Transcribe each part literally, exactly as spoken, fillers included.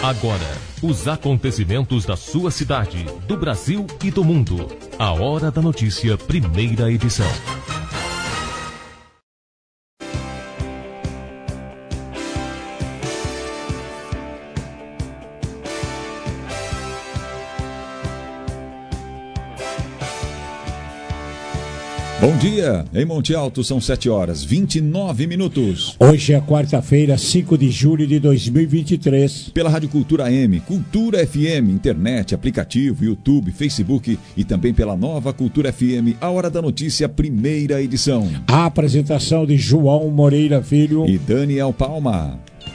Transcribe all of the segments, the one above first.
Agora, os acontecimentos da sua cidade, do Brasil e do mundo. A Hora da Notícia, primeira edição. Bom dia, em Monte Alto são sete horas, vinte e nove minutos. Hoje é quarta-feira, cinco de julho de dois mil e vinte e três. Pela Rádio Cultura M, Cultura F M, internet, aplicativo, YouTube, Facebook e também pela nova Cultura F M, a Hora da Notícia, primeira edição. A apresentação de João Moreira Filho e Daniel Palma.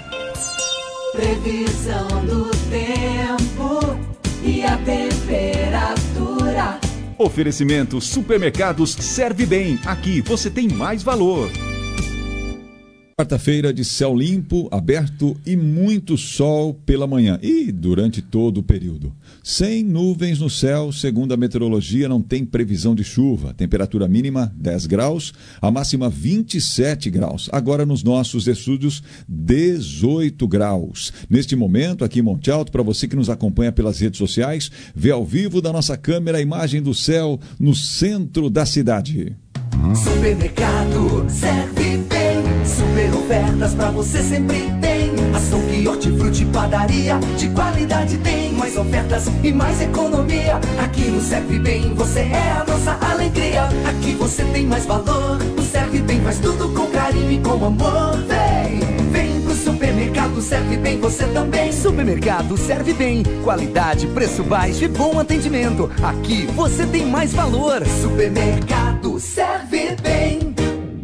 Previsão do tempo e a temperatura. Oferecimento Supermercados Serve Bem. Aqui você tem mais valor. Quarta-feira de céu limpo, aberto e muito sol pela manhã e durante todo o período. Sem nuvens no céu, segundo a meteorologia, não tem previsão de chuva. Temperatura mínima dez graus, a máxima vinte e sete graus. Agora nos nossos estúdios, dezoito graus. Neste momento, aqui em Monte Alto, para você que nos acompanha pelas redes sociais, vê ao vivo da nossa câmera a imagem do céu no centro da cidade. Supermercado Serve Bem. Super ofertas pra você sempre tem. Açougue, hortifruti, padaria, de qualidade tem. Mais ofertas e mais economia. Aqui no Serve Bem você é a nossa alegria. Aqui você tem mais valor. O Serve Bem faz tudo com carinho e com amor. Vem, vem pro Supermercado Serve Bem você também. Supermercado Serve Bem. Qualidade, preço baixo e bom atendimento. Aqui você tem mais valor. Supermercado Serve Bem.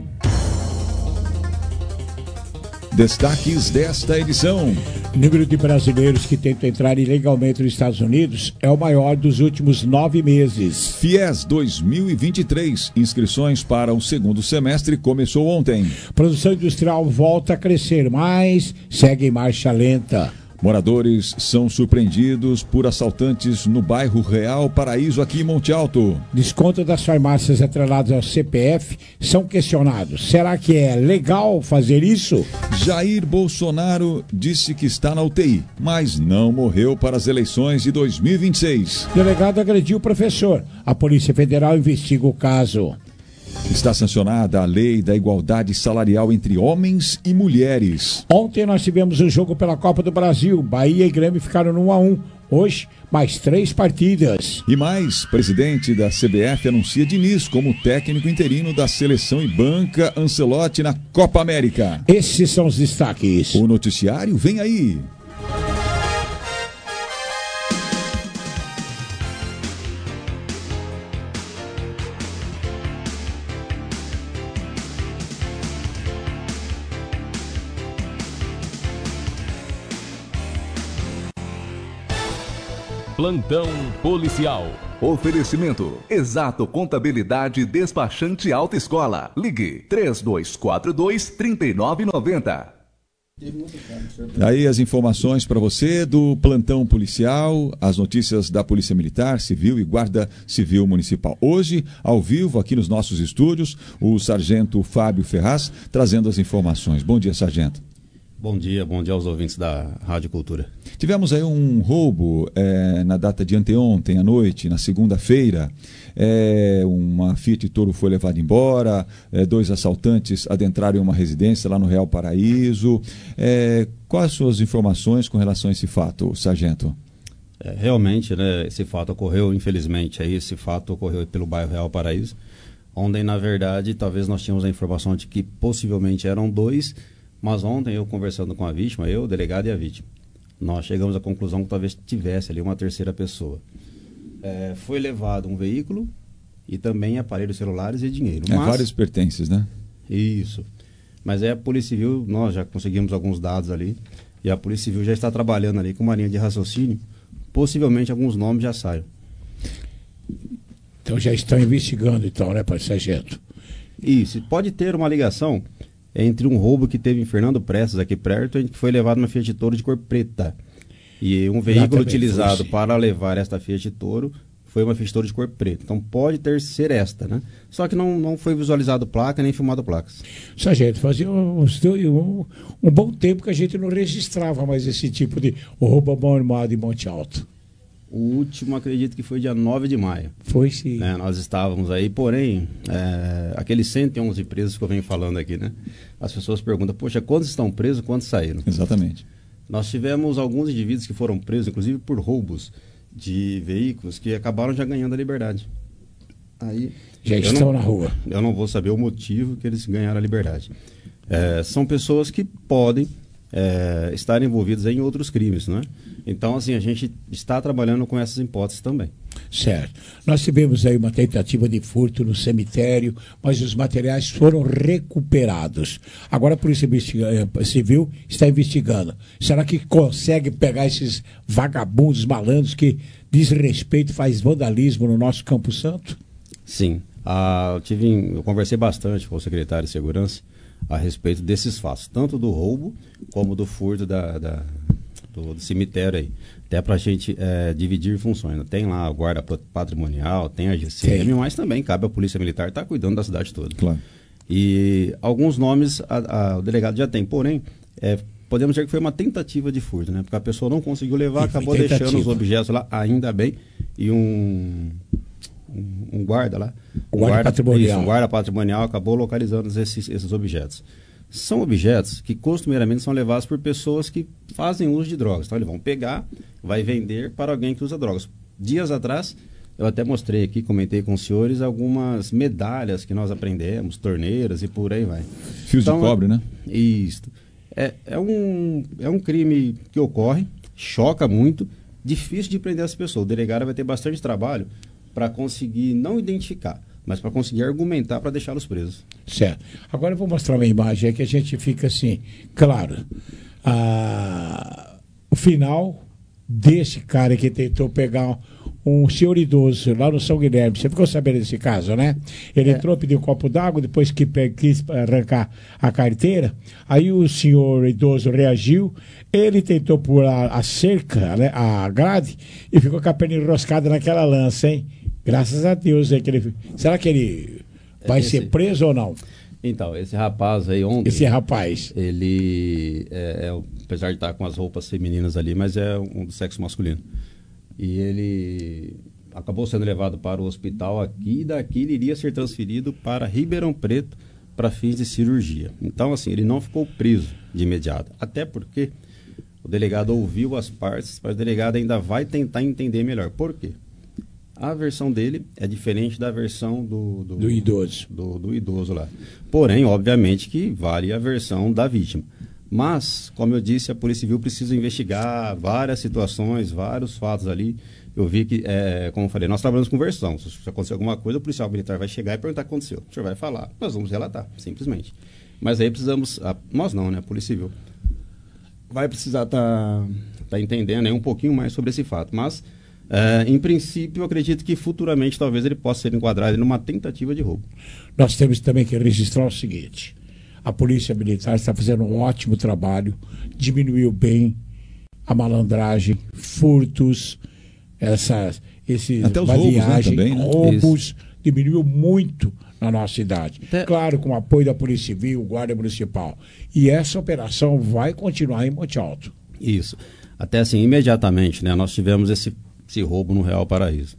Destaques desta edição. O número de brasileiros que tentam entrar ilegalmente nos Estados Unidos é o maior dos últimos nove meses. FIES dois mil e vinte e três. Inscrições para o segundo semestre começou ontem. Produção industrial volta a crescer, mas segue em marcha lenta. Moradores são surpreendidos por assaltantes no bairro Real Paraíso, aqui em Monte Alto. Desconto das farmácias atreladas ao C P F são questionados. Será que é legal fazer isso? Jair Bolsonaro disse que está na U T I, mas não morreu para as eleições de dois mil e vinte e seis. Delegado agrediu o professor. A Polícia Federal investiga o caso. Está sancionada a lei da igualdade salarial entre homens e mulheres. Ontem nós tivemos um jogo pela Copa do Brasil. Bahia e Grêmio ficaram no um a um. Hoje, mais três partidas. E mais, presidente da C B F anuncia Diniz como técnico interino da seleção e banca Ancelotti na Copa América. Esses são os destaques. O noticiário vem aí. Plantão policial. Oferecimento Exato Contabilidade Despachante Alta Escola. Ligue três dois quatro dois, três nove nove zero. Aí as informações para você do plantão policial, as notícias da Polícia Militar, Civil e Guarda Civil Municipal. Hoje, ao vivo, aqui nos nossos estúdios, o sargento Fábio Ferraz trazendo as informações. Bom dia, sargento. Bom dia, bom dia aos ouvintes da Rádio Cultura. Tivemos aí um roubo é, na data de anteontem à noite, na segunda-feira. É, uma Fiat Toro foi levada embora, é, dois assaltantes adentraram em uma residência lá no Real Paraíso. É, quais as suas informações com relação a esse fato, sargento? É, realmente, né, esse fato ocorreu, infelizmente, aí, esse fato ocorreu pelo bairro Real Paraíso, onde, na verdade, talvez nós tínhamos a informação de que possivelmente eram dois. Mas ontem, eu conversando com a vítima, eu, o delegado e a vítima, nós chegamos à conclusão que talvez tivesse ali uma terceira pessoa. É, foi levado um veículo e também aparelhos celulares e dinheiro. É, mas... vários pertences, né? Isso. Mas é a Polícia Civil, nós já conseguimos alguns dados ali, e a Polícia Civil já está trabalhando ali com uma linha de raciocínio, possivelmente alguns nomes já saiam. Então já estão investigando, então, né, para sargento? Isso, pode ter uma ligação entre um roubo que teve em Fernando Prestes, aqui perto, e que foi levado uma Fiat Toro de cor preta. E um veículo utilizado para levar esta Fiat Toro foi uma ficha de cor preta. Então pode ter ser esta, né? Só que não, não foi visualizado placa nem filmado placas. Sargento, fazia um, um, um bom tempo que a gente não registrava mais esse tipo de roubo à mão armada em Monte Alto. O último, acredito que foi dia nove de maio. Foi sim. Né? Nós estávamos aí, porém, é, aqueles cento e onze presos que eu venho falando aqui, né? As pessoas perguntam, poxa, quantos estão presos, quantos saíram? Exatamente. Nós tivemos alguns indivíduos que foram presos, inclusive por roubos de veículos, que acabaram já ganhando a liberdade. Aí, já estão não, na rua. Eu não vou saber o motivo que eles ganharam a liberdade. É, são pessoas que podem é, estar envolvidas em outros crimes, não é? Então, assim, a gente está trabalhando com essas hipóteses também. Certo. Nós tivemos aí uma tentativa de furto no cemitério, mas os materiais foram recuperados. Agora a Polícia Civil está investigando. Será que consegue pegar esses vagabundos malandros que desrespeito, faz vandalismo no nosso Campo Santo? Sim. Ah, eu, tive, eu conversei bastante com o secretário de Segurança a respeito desses fatos, tanto do roubo como do furto da... da Do, do cemitério aí, até para a gente é, dividir funções, né? Tem lá a guarda patrimonial, tem a G C M, sim, mas também cabe a Polícia Militar estar tá cuidando da cidade toda. Claro. E alguns nomes a, a, o delegado já tem, porém, é, podemos dizer que foi uma tentativa de furto, né? Porque a pessoa não conseguiu levar, sim, acabou deixando os objetos lá, ainda bem, e um, um, um guarda lá, o guarda, guarda patrimonial. Isso, um guarda patrimonial acabou localizando esses, esses objetos. São objetos que costumeiramente são levados por pessoas que fazem uso de drogas. Então eles vão pegar, vai vender para alguém que usa drogas. Dias atrás, eu até mostrei aqui, comentei com os senhores, algumas medalhas que nós aprendemos, torneiras e por aí vai. Fios então, de cobre, né? Isso. É, é, um, é um crime que ocorre, choca muito, difícil de prender as pessoas. O delegado vai ter bastante trabalho para conseguir não identificar, mas para conseguir argumentar para deixá-los presos. Certo. Agora eu vou mostrar uma imagem aí que a gente fica assim, claro, ah, o final desse cara que tentou pegar um senhor idoso lá no São Guilherme. Você ficou sabendo desse caso, né? Ele é. entrou, pediu um copo d'água, depois que quis arrancar a carteira, aí o senhor idoso reagiu, ele tentou pular a cerca, né, a grade, e ficou com a perna enroscada naquela lança, hein? Graças a Deus. É que ele... Será que ele vai esse... ser preso ou não? Então, esse rapaz aí ontem... Esse rapaz. Ele, é, é, apesar de estar com as roupas femininas ali, mas é um do sexo masculino. E ele acabou sendo levado para o hospital aqui, e daqui ele iria ser transferido para Ribeirão Preto para fins de cirurgia. Então, assim, ele não ficou preso de imediato. Até porque o delegado ouviu as partes, mas o delegado ainda vai tentar entender melhor. Por quê? A versão dele é diferente da versão do, do, do idoso. Do, do idoso lá. Porém, obviamente que vale a versão da vítima. Mas, como eu disse, a Polícia Civil precisa investigar várias situações, vários fatos ali. Eu vi que, é, como eu falei, nós trabalhamos com versão. Se acontecer alguma coisa, o policial militar vai chegar e perguntar o que aconteceu. O senhor vai falar, nós vamos relatar, simplesmente. Mas aí precisamos, a, nós não, né, a Polícia Civil vai precisar estar tá, tá entendendo aí um pouquinho mais sobre esse fato. Mas, é, em princípio, eu acredito que futuramente talvez ele possa ser enquadrado numa tentativa de roubo. Nós temos também que registrar o seguinte: a Polícia Militar está fazendo um ótimo trabalho, diminuiu bem a malandragem, furtos, essas, esses até os roubos, né, também, né? roubos, Isso. Diminuiu muito na nossa cidade. Até... Claro, com o apoio da Polícia Civil, Guarda Municipal. E essa operação vai continuar em Monte Alto. Isso. Até assim, imediatamente, né, nós tivemos esse, esse roubo no Real Paraíso.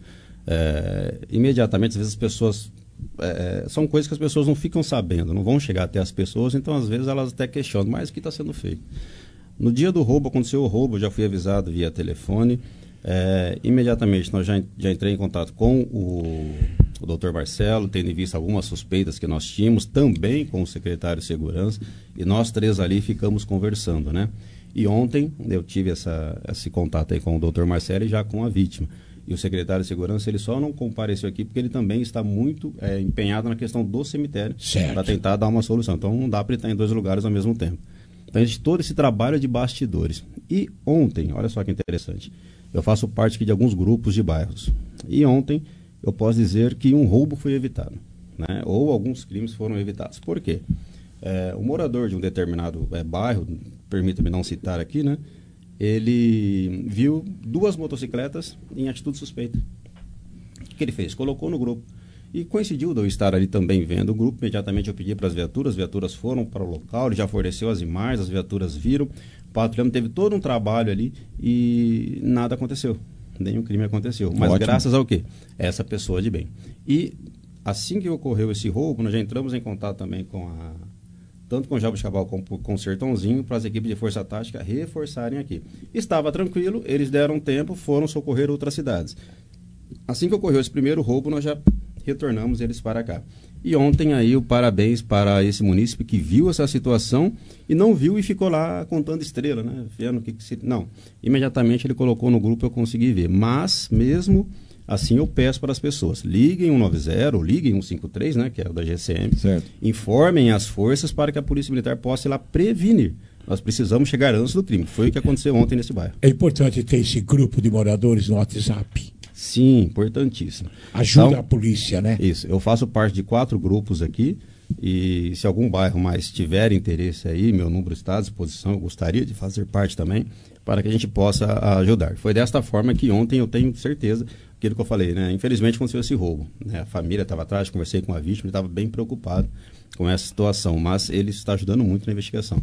É, imediatamente, às vezes as pessoas... É, são coisas que as pessoas não ficam sabendo, não vão chegar até as pessoas, então às vezes elas até questionam, mas o que está sendo feito? No dia do roubo, aconteceu o roubo, já fui avisado via telefone, é, imediatamente nós já, já entrei em contato com o, o doutor Marcelo, tendo em vista algumas suspeitas que nós tínhamos, também com o secretário de Segurança, e nós três ali ficamos conversando, né? E ontem eu tive essa, esse contato aí com o doutor Marcelo e já com a vítima. E o secretário de Segurança, ele só não compareceu aqui porque ele também está muito é, empenhado na questão do cemitério para tentar dar uma solução. Então não dá para ele estar em dois lugares ao mesmo tempo. Então existe todo esse trabalho de bastidores. E ontem, olha só que interessante, eu faço parte aqui de alguns grupos de bairros. E ontem eu posso dizer que um roubo foi evitado, né? Ou alguns crimes foram evitados. Por quê? É, o morador de um determinado é, bairro, permita-me não citar aqui, né? Ele viu duas motocicletas em atitude suspeita. que ele fez? Colocou no grupo. E coincidiu de eu estar ali também vendo o grupo. Imediatamente eu pedi para as viaturas, as viaturas foram para o local, ele já forneceu as imagens, as viaturas viram, o patrulhamento teve todo um trabalho ali e nada aconteceu. Nenhum crime aconteceu. Mas Ótimo. Graças ao quê? Essa pessoa de bem. E assim que ocorreu esse roubo, nós já entramos em contato também com a... tanto com o Jabuticabal como com o Sertãozinho, para as equipes de força tática reforçarem aqui. Estava tranquilo, eles deram tempo, foram socorrer outras cidades. Assim que ocorreu esse primeiro roubo, nós já retornamos eles para cá. E ontem aí o parabéns para esse munícipe que viu essa situação e não viu e ficou lá contando estrela, né? Vendo o que, que se... Não, imediatamente ele colocou no grupo, eu consegui ver. Mas, mesmo assim, eu peço para as pessoas, liguem um nove zero, liguem um cinco três, né? Que é o da G C M. Certo. Informem as forças para que a Polícia Militar possa ir lá prevenir. Nós precisamos chegar antes do crime. Foi o que aconteceu ontem nesse bairro. É importante ter esse grupo de moradores no WhatsApp. Sim, importantíssimo. Ajuda então, a polícia, né? Isso, eu faço parte de quatro grupos aqui e se algum bairro mais tiver interesse aí, meu número está à disposição, eu gostaria de fazer parte também, para que a gente possa ajudar. Foi desta forma que ontem eu tenho certeza, aquilo que eu falei, né? Infelizmente aconteceu esse roubo, né? A família estava atrás, conversei com a vítima, ele estava bem preocupado com essa situação, mas ele está ajudando muito na investigação.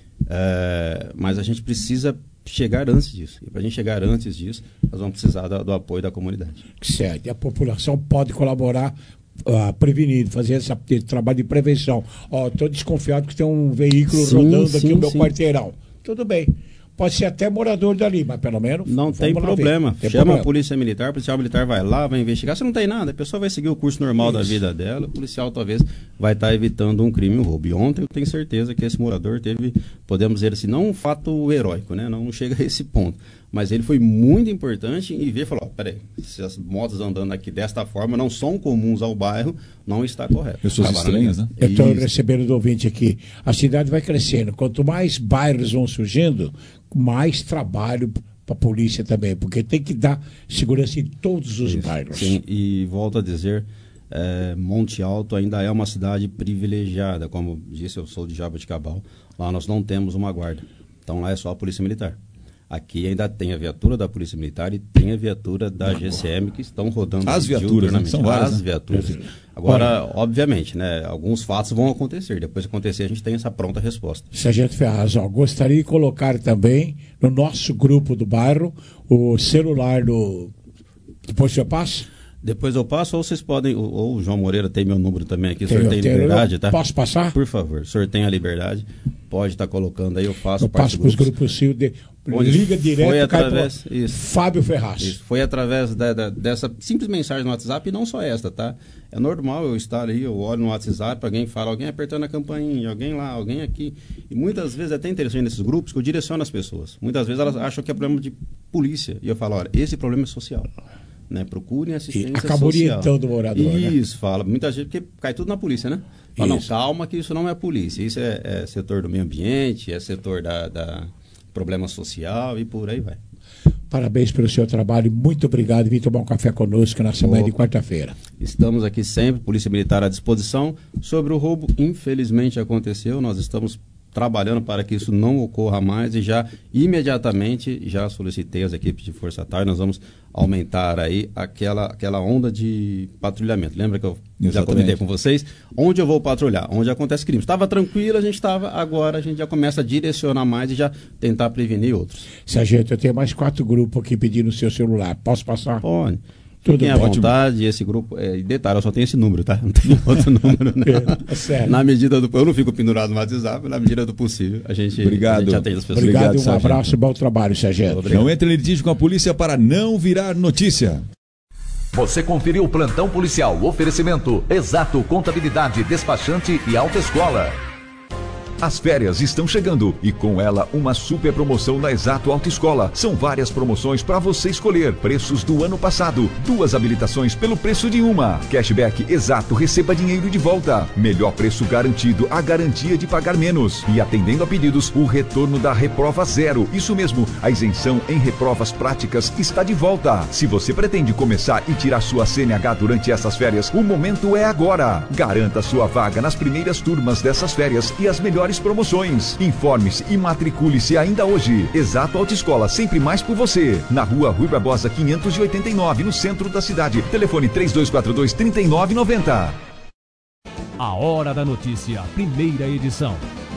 É, mas a gente precisa chegar antes disso. E para a gente chegar antes disso, nós vamos precisar do, do apoio da comunidade. Certo. E a população pode colaborar uh, prevenindo, fazer esse trabalho de prevenção. Ó, estou desconfiado que tem um veículo sim, rodando sim, aqui no meu sim. quarteirão. Tudo bem. Pode ser até morador dali, mas pelo menos... Não tem problema. Tem Chama problema. a polícia militar, o policial militar vai lá, vai investigar. Se não tem nada, a pessoa vai seguir o curso normal Isso. da vida dela, o policial talvez vai estar evitando um crime, um roubo. E ontem eu tenho certeza que esse morador teve, podemos dizer assim, não um fato heróico, né? Não chega a esse ponto. Mas ele foi muito importante em ver e falou, ó, peraí, se as motos andando aqui desta forma não são comuns ao bairro, não está correto. Pessoas estranhas, né? Eu estou recebendo do ouvinte aqui. A cidade vai crescendo. Quanto mais bairros vão surgindo, mais trabalho para a polícia também, porque tem que dar segurança em todos os Isso, bairros. Sim, e volto a dizer, é, Monte Alto ainda é uma cidade privilegiada, como disse, eu sou de Jabuticabal, lá nós não temos uma guarda, então lá é só a polícia militar. Aqui ainda tem a viatura da Polícia Militar e tem a viatura da G C M que estão rodando. As viaturas, né? São várias, As né? viaturas. Agora, Olha, obviamente, né? Alguns fatos vão acontecer. Depois que acontecer, a gente tem essa pronta resposta. Sargento Ferraz, ó, gostaria de colocar também no nosso grupo do bairro o celular do... Depois você passa? Depois eu passo, ou vocês podem, ou, ou o João Moreira tem meu número também aqui, tem, sorteio tem, Liberdade, tá? Posso passar? Por favor, sorteio a Liberdade, pode estar colocando aí, eu faço eu passo para os grupos C I O, de, liga direto, foi através, cai pro Fábio Ferraz. Isso, foi através da, da, dessa simples mensagem no WhatsApp, e não só esta, tá? É normal eu estar aí, eu olho no WhatsApp, alguém fala, alguém apertando a campainha, alguém lá, alguém aqui, e muitas vezes é até interessante nesses grupos que eu direciono as pessoas, muitas vezes elas acham que é problema de polícia, e eu falo, olha, esse problema é social. Né, procurem assistência e acabou social. orientando o morador. Isso, né? fala. Muita gente, porque cai tudo na polícia, né? Fala, não, calma que isso não é polícia. Isso é, é setor do meio ambiente, é setor da, da problema social e por aí vai. Parabéns pelo seu trabalho. Muito obrigado. Vim tomar um café conosco na semana de quarta-feira. Estamos aqui sempre, Polícia Militar à disposição. Sobre o roubo, infelizmente aconteceu. Nós estamos trabalhando para que isso não ocorra mais e já imediatamente já solicitei as equipes de Força Tática, nós vamos aumentar aí aquela, aquela onda de patrulhamento. Lembra que eu Exatamente. já comentei com vocês? Onde eu vou patrulhar? Onde acontece crime. Estava tranquilo, a gente estava, agora a gente já começa a direcionar mais e já tentar prevenir outros. Sargento, eu tenho mais quatro grupos aqui pedindo o seu celular. Posso passar? Pode. Fiquem à vontade, esse grupo, é, detalhe, eu só tenho esse número, tá? Não tenho outro número, não. É, é sério. Na medida do, eu não fico pendurado no WhatsApp, na medida do possível, a gente, Obrigado. A gente atende as pessoas. Obrigado, Obrigado, um abraço e bom trabalho, Sargento. Obrigado. Não entre em litígio com a polícia para não virar notícia. Você conferiu o Plantão Policial, oferecimento, Exato Contabilidade, Despachante e Autoescola. As férias estão chegando e com ela uma super promoção na Exato Autoescola. São várias promoções para você escolher. Preços do ano passado, duas habilitações pelo preço de uma. Cashback Exato, receba dinheiro de volta. Melhor preço garantido, a garantia de pagar menos. E atendendo a pedidos, o retorno da reprova zero. Isso mesmo, a isenção em reprovas práticas está de volta. Se você pretende começar e tirar sua C N H durante essas férias, o momento é agora. Garanta sua vaga nas primeiras turmas dessas férias e as melhores melhores promoções. Informe-se e matricule-se ainda hoje. Exato Autoescola, sempre mais por você. Na rua Rui Barbosa quinhentos e oitenta e nove, no centro da cidade. Telefone três dois quatro dois, três nove nove zero. A Hora da Notícia, primeira edição.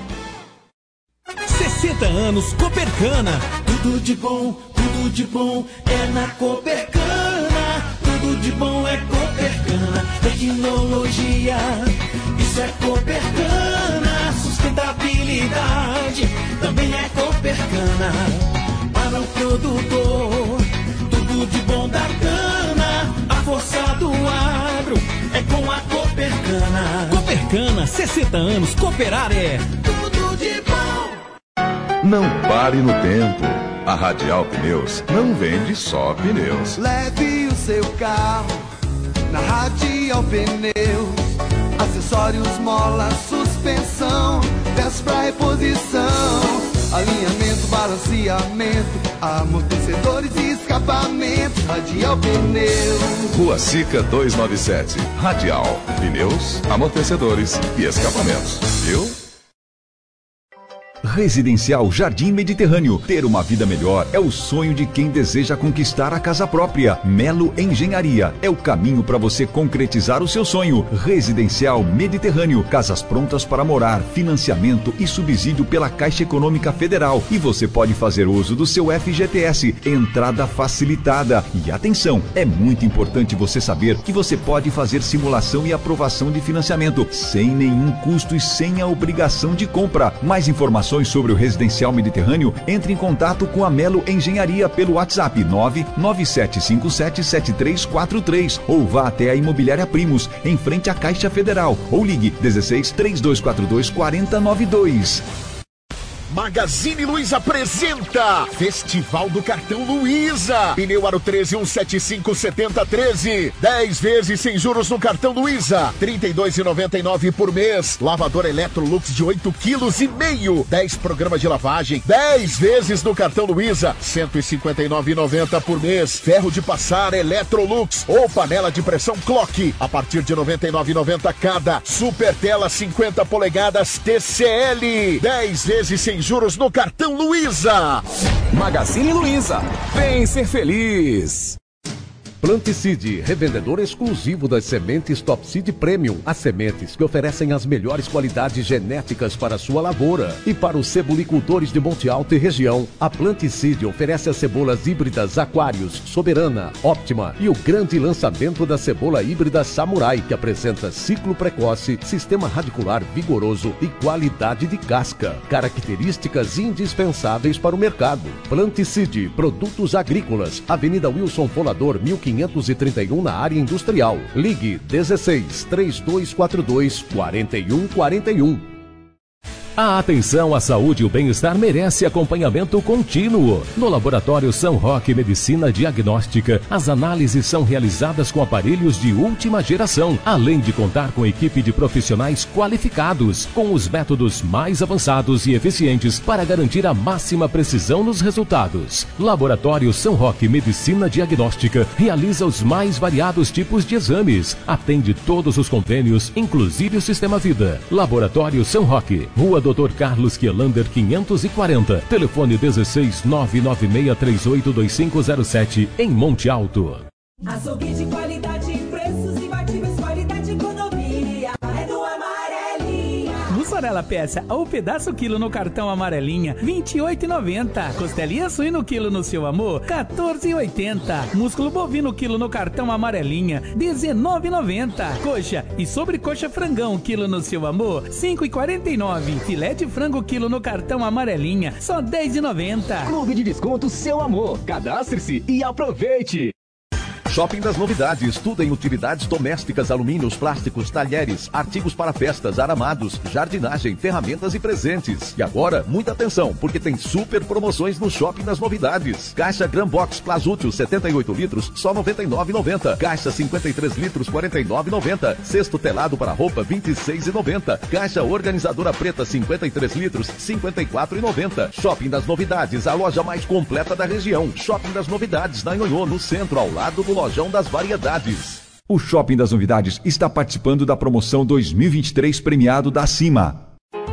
sessenta anos Copercana. Tudo de bom, tudo de bom é na Copercana. Tudo de bom é Copercana. Tecnologia, isso é Copercana. Sustentabilidade também é Copercana. Para o produtor, tudo de bom da cana. A força do agro é com a Copercana. Copercana, sessenta anos, cooperar é tudo de bom. Não pare no tempo. A Radial Pneus não vende só pneus. Leve o seu carro na Radial Pneus. Acessórios, mola, suspensão, peças pra reposição, alinhamento, balanceamento, amortecedores e escapamento. Radial Pneus. Rua Sica duzentos e noventa e sete. Radial Pneus, amortecedores e escapamentos. Viu? Residencial Jardim Mediterrâneo. Ter uma vida melhor é o sonho de quem deseja conquistar a casa própria. Melo Engenharia é o caminho para você concretizar o seu sonho. Residencial Mediterrâneo. Casas prontas para morar, financiamento e subsídio pela Caixa Econômica Federal. E você pode fazer uso do seu F G T S. Entrada facilitada. E atenção, é muito importante você saber que você pode fazer simulação e aprovação de financiamento sem nenhum custo e sem a obrigação de compra. Mais informações sobre o Residencial Mediterrâneo, entre em contato com a Melo Engenharia pelo WhatsApp nove nove sete cinco sete sete três quatro três ou vá até a Imobiliária Primos, em frente à Caixa Federal, ou ligue dezesseis, três dois quatro dois, quatro zero nove dois. Magazine Luiza apresenta Festival do Cartão Luiza. Pneu Aro treze, um sete cinco, setenta, treze. dez vezes sem juros no cartão Luiza. trinta e dois reais e noventa e nove centavos por mês. Lavadora Electrolux de oito quilos e meio. dez programas de lavagem. dez vezes no cartão Luiza. cento e cinquenta e nove reais e noventa centavos por mês. Ferro de passar Electrolux ou panela de pressão Clock a partir de noventa e nove reais e noventa centavos cada. Super tela cinquenta polegadas T C L. dez vezes sem juros no cartão Luiza. Magazine Luiza, vem ser feliz. Planticide, revendedor exclusivo das sementes Top Seed Premium. As sementes que oferecem as melhores qualidades genéticas para a sua lavoura. E para os cebolicultores de Monte Alto e região, a Planticide oferece as cebolas híbridas Aquários, Soberana, Óptima e o grande lançamento da cebola híbrida Samurai, que apresenta ciclo precoce, sistema radicular vigoroso e qualidade de casca. Características indispensáveis para o mercado. Planticide, produtos agrícolas, Avenida Wilson Folador, mil quinhentos e trinta e um, na área industrial. Ligue dezesseis, três dois quatro dois, quatro um quatro um. A atenção à saúde e o bem-estar merece acompanhamento contínuo. No Laboratório São Roque Medicina Diagnóstica, as análises são realizadas com aparelhos de última geração, além de contar com equipe de profissionais qualificados, com os métodos mais avançados e eficientes para garantir a máxima precisão nos resultados. Laboratório São Roque Medicina Diagnóstica realiza os mais variados tipos de exames, atende todos os convênios, inclusive o Sistema Vida. Laboratório São Roque, Rua doutor Carlos Quielander quinhentos e quarenta, telefone dezesseis, nove nove seis três oito dois cinco zero sete, em Monte Alto. Açougue de qualidade, preços imbatíveis, qualidade e economia, é do Amarelinha. Mussarela peça ou pedaço quilo no cartão Amarelinha, vinte e oito reais e noventa centavos. Costelinha suíno quilo no Seu Amor, quatorze reais e oitenta centavos. Músculo bovino quilo no cartão Amarelinha, dezenove reais e noventa centavos. Coxa e sobrecoxa frangão quilo no Seu Amor, cinco reais e quarenta e nove centavos. Filé de frango quilo no cartão Amarelinha, só dez reais e noventa centavos. Clube de Desconto Seu Amor. Cadastre-se e aproveite. Shopping das Novidades, tudo em utilidades domésticas, alumínios, plásticos, talheres, artigos para festas, aramados, jardinagem, ferramentas e presentes. E agora, muita atenção, porque tem super promoções no Shopping das Novidades. Caixa Gran Box Plasútil setenta e oito litros, só noventa e nove reais e noventa centavos. Caixa cinquenta e três litros, quarenta e nove reais e noventa centavos. Cesto telado para roupa, vinte e seis reais e noventa centavos. Caixa organizadora preta, cinquenta e três litros, cinquenta e quatro reais e noventa centavos. Shopping das Novidades, a loja mais completa da região. Shopping das Novidades, na Nhonhô, no centro, ao lado do Lojão das Variedades. O Shopping das Novidades está participando da promoção dois mil e vinte e três premiado da Cima.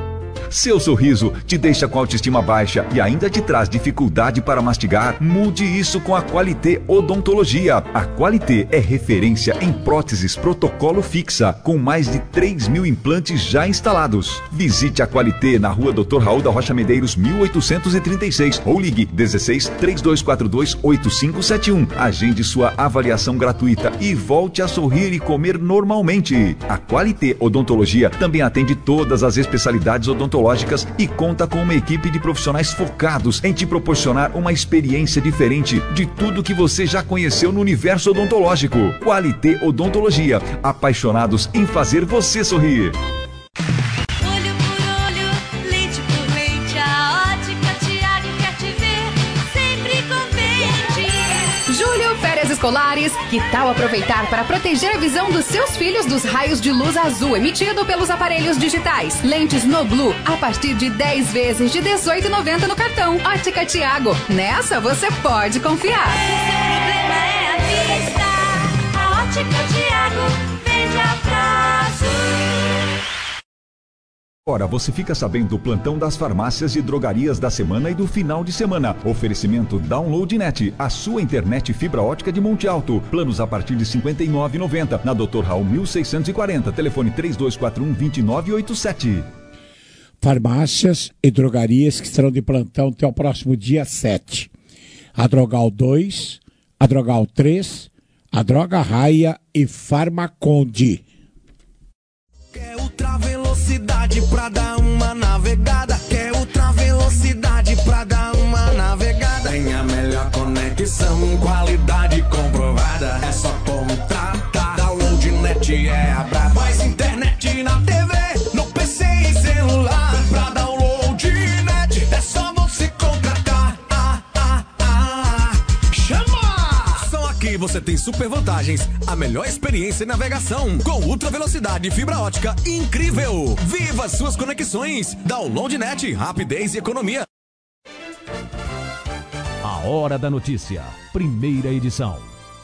Seu sorriso te deixa com autoestima baixa e ainda te traz dificuldade para mastigar? Mude isso com a Qualité Odontologia. A Qualité é referência em próteses protocolo fixa, com mais de três mil implantes já instalados. Visite a Qualité na rua doutor Raul da Rocha Medeiros, mil oitocentos e trinta e seis, ou ligue dezesseis, três dois quatro dois, oito cinco sete um. Agende sua avaliação gratuita e volte a sorrir e comer normalmente. A Qualité Odontologia também atende todas as especialidades odontológicas e conta com uma equipe de profissionais focados em te proporcionar uma experiência diferente de tudo que você já conheceu no universo odontológico. Qualité Odontologia, apaixonados em fazer você sorrir. Olho por olho, leite por leite, a Ótica Tiago quer te ver sempre contente. Julho, férias escolares, que tal aproveitar para proteger a visão dos seus filhos dos raios de luz azul emitido pelos aparelhos digitais? Lentes No Blue a partir de dez vezes de dezoito reais e noventa centavos no cartão. Ótica Tiago, nessa você pode confiar. O problema é a vista, a Ótica Tiago vende a prazo. Agora você fica sabendo do plantão das farmácias e drogarias da semana e do final de semana. Oferecimento DownloadNet, a sua internet fibra ótica de Monte Alto. Planos a partir de cinquenta e nove reais e noventa centavos. Na doutor Raul mil seiscentos e quarenta. Telefone três dois quatro um, dois nove oito sete. Farmácias e drogarias que estarão de plantão até o próximo dia sete. A Drogal dois, a Drogal três, a Droga Raia e Farmaconde. Quer ultra velocidade pra dar uma navegada? Quer ultra velocidade pra dar uma navegada? Tem a melhor conexão, qualidade comprovada. É só contratar. DownloadNet é a braba. Mais internet na T V, no P C e celular. Pra DownloadNet é só você contratar. Ah, ah, ah. Chama! Só aqui você tem super vantagens. A melhor experiência em navegação com ultra velocidade e fibra ótica incrível. Viva suas conexões. DownloadNet, rapidez e economia. A Hora da Notícia, primeira edição.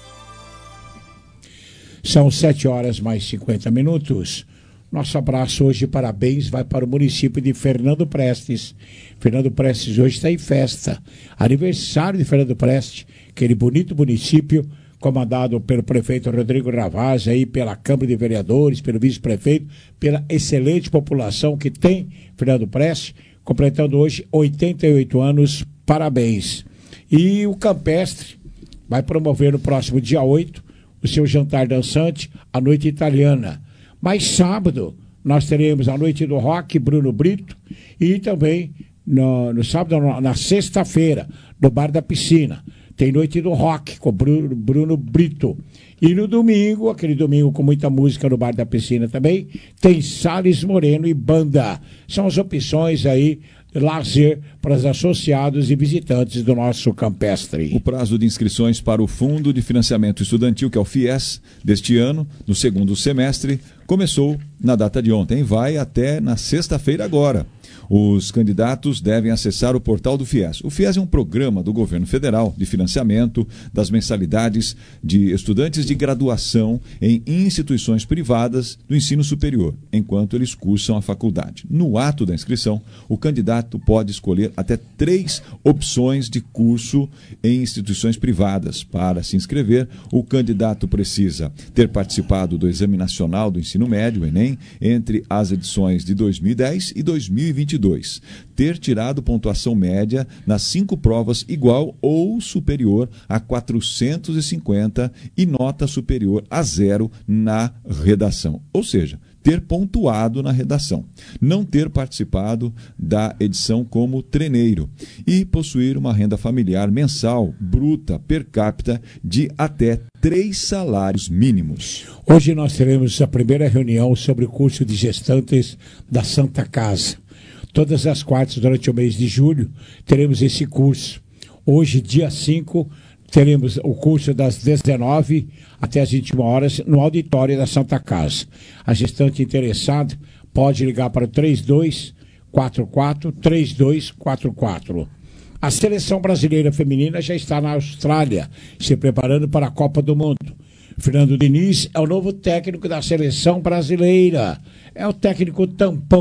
São sete horas mais cinquenta minutos. Nosso abraço hoje, parabéns, vai para o município de Fernando Prestes. Fernando Prestes hoje está em festa. Aniversário de Fernando Prestes, aquele bonito município, comandado pelo prefeito Rodrigo Ravaz, aí pela Câmara de Vereadores, pelo vice-prefeito, pela excelente população que tem Fernando Prestes, completando hoje oitenta e oito anos, parabéns. E o Campestre vai promover no próximo dia oito o seu jantar dançante, a noite italiana. Mas sábado nós teremos a noite do rock, Bruno Brito, e também no, no sábado, na sexta-feira, no Bar da Piscina, tem noite do rock com Bruno, Bruno Brito. E no domingo, aquele domingo com muita música no Bar da Piscina também, tem Salles Moreno e banda. São as opções aí, lazer para os associados e visitantes do nosso Campestre. O prazo de inscrições para o Fundo de Financiamento Estudantil, que é o FIES, deste ano, no segundo semestre, começou na data de ontem, vai até na sexta-feira agora. Os candidatos devem acessar o portal do FIES. O FIES é um programa do governo federal de financiamento das mensalidades de estudantes de graduação em instituições privadas do ensino superior, enquanto eles cursam a faculdade. No ato da inscrição, o candidato pode escolher até três opções de curso em instituições privadas. Para se inscrever, o candidato precisa ter participado do Exame Nacional do Ensino Médio, o Enem, entre as edições de dois mil e dez e dois mil e vinte e dois. Ter tirado pontuação média nas cinco provas igual ou superior a quatrocentos e cinquenta e nota superior a zero na redação. Ou seja, ter pontuado na redação, não ter participado da edição como treineiro e possuir uma renda familiar mensal bruta per capita de até três salários mínimos. Hoje nós teremos a primeira reunião sobre o curso de gestantes da Santa Casa. Todas as quartas, durante o mês de julho, teremos esse curso. Hoje, dia cinco, teremos o curso das dezenove até as vinte e uma horas no auditório da Santa Casa. A gestante interessada pode ligar para o três dois quatro quatro, três dois quatro quatro. A seleção brasileira feminina já está na Austrália, se preparando para a Copa do Mundo. Fernando Diniz é o novo técnico da seleção brasileira. É o técnico tampão,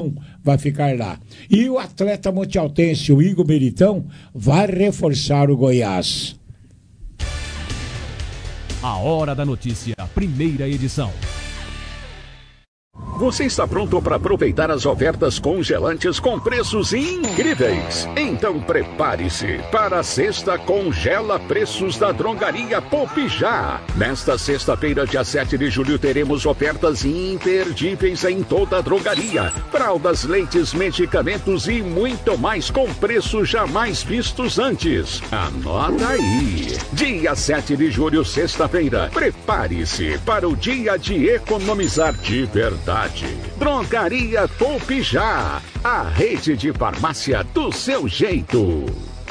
vai ficar lá. E o atleta montealtense, o Igor Meritão, vai reforçar o Goiás. A Hora da Notícia, primeira edição. Você está pronto para aproveitar as ofertas congelantes com preços incríveis? Então prepare-se para a sexta Congela Preços da Drogaria Popijá. Nesta sexta-feira, dia sete de julho, teremos ofertas imperdíveis em toda a drogaria. Fraldas, leites, medicamentos e muito mais com preços jamais vistos antes. Anota aí. Dia sete de julho, sexta-feira. Prepare-se para o dia de economizar de verdade. Drogaria Popijá, a rede de farmácia do seu jeito.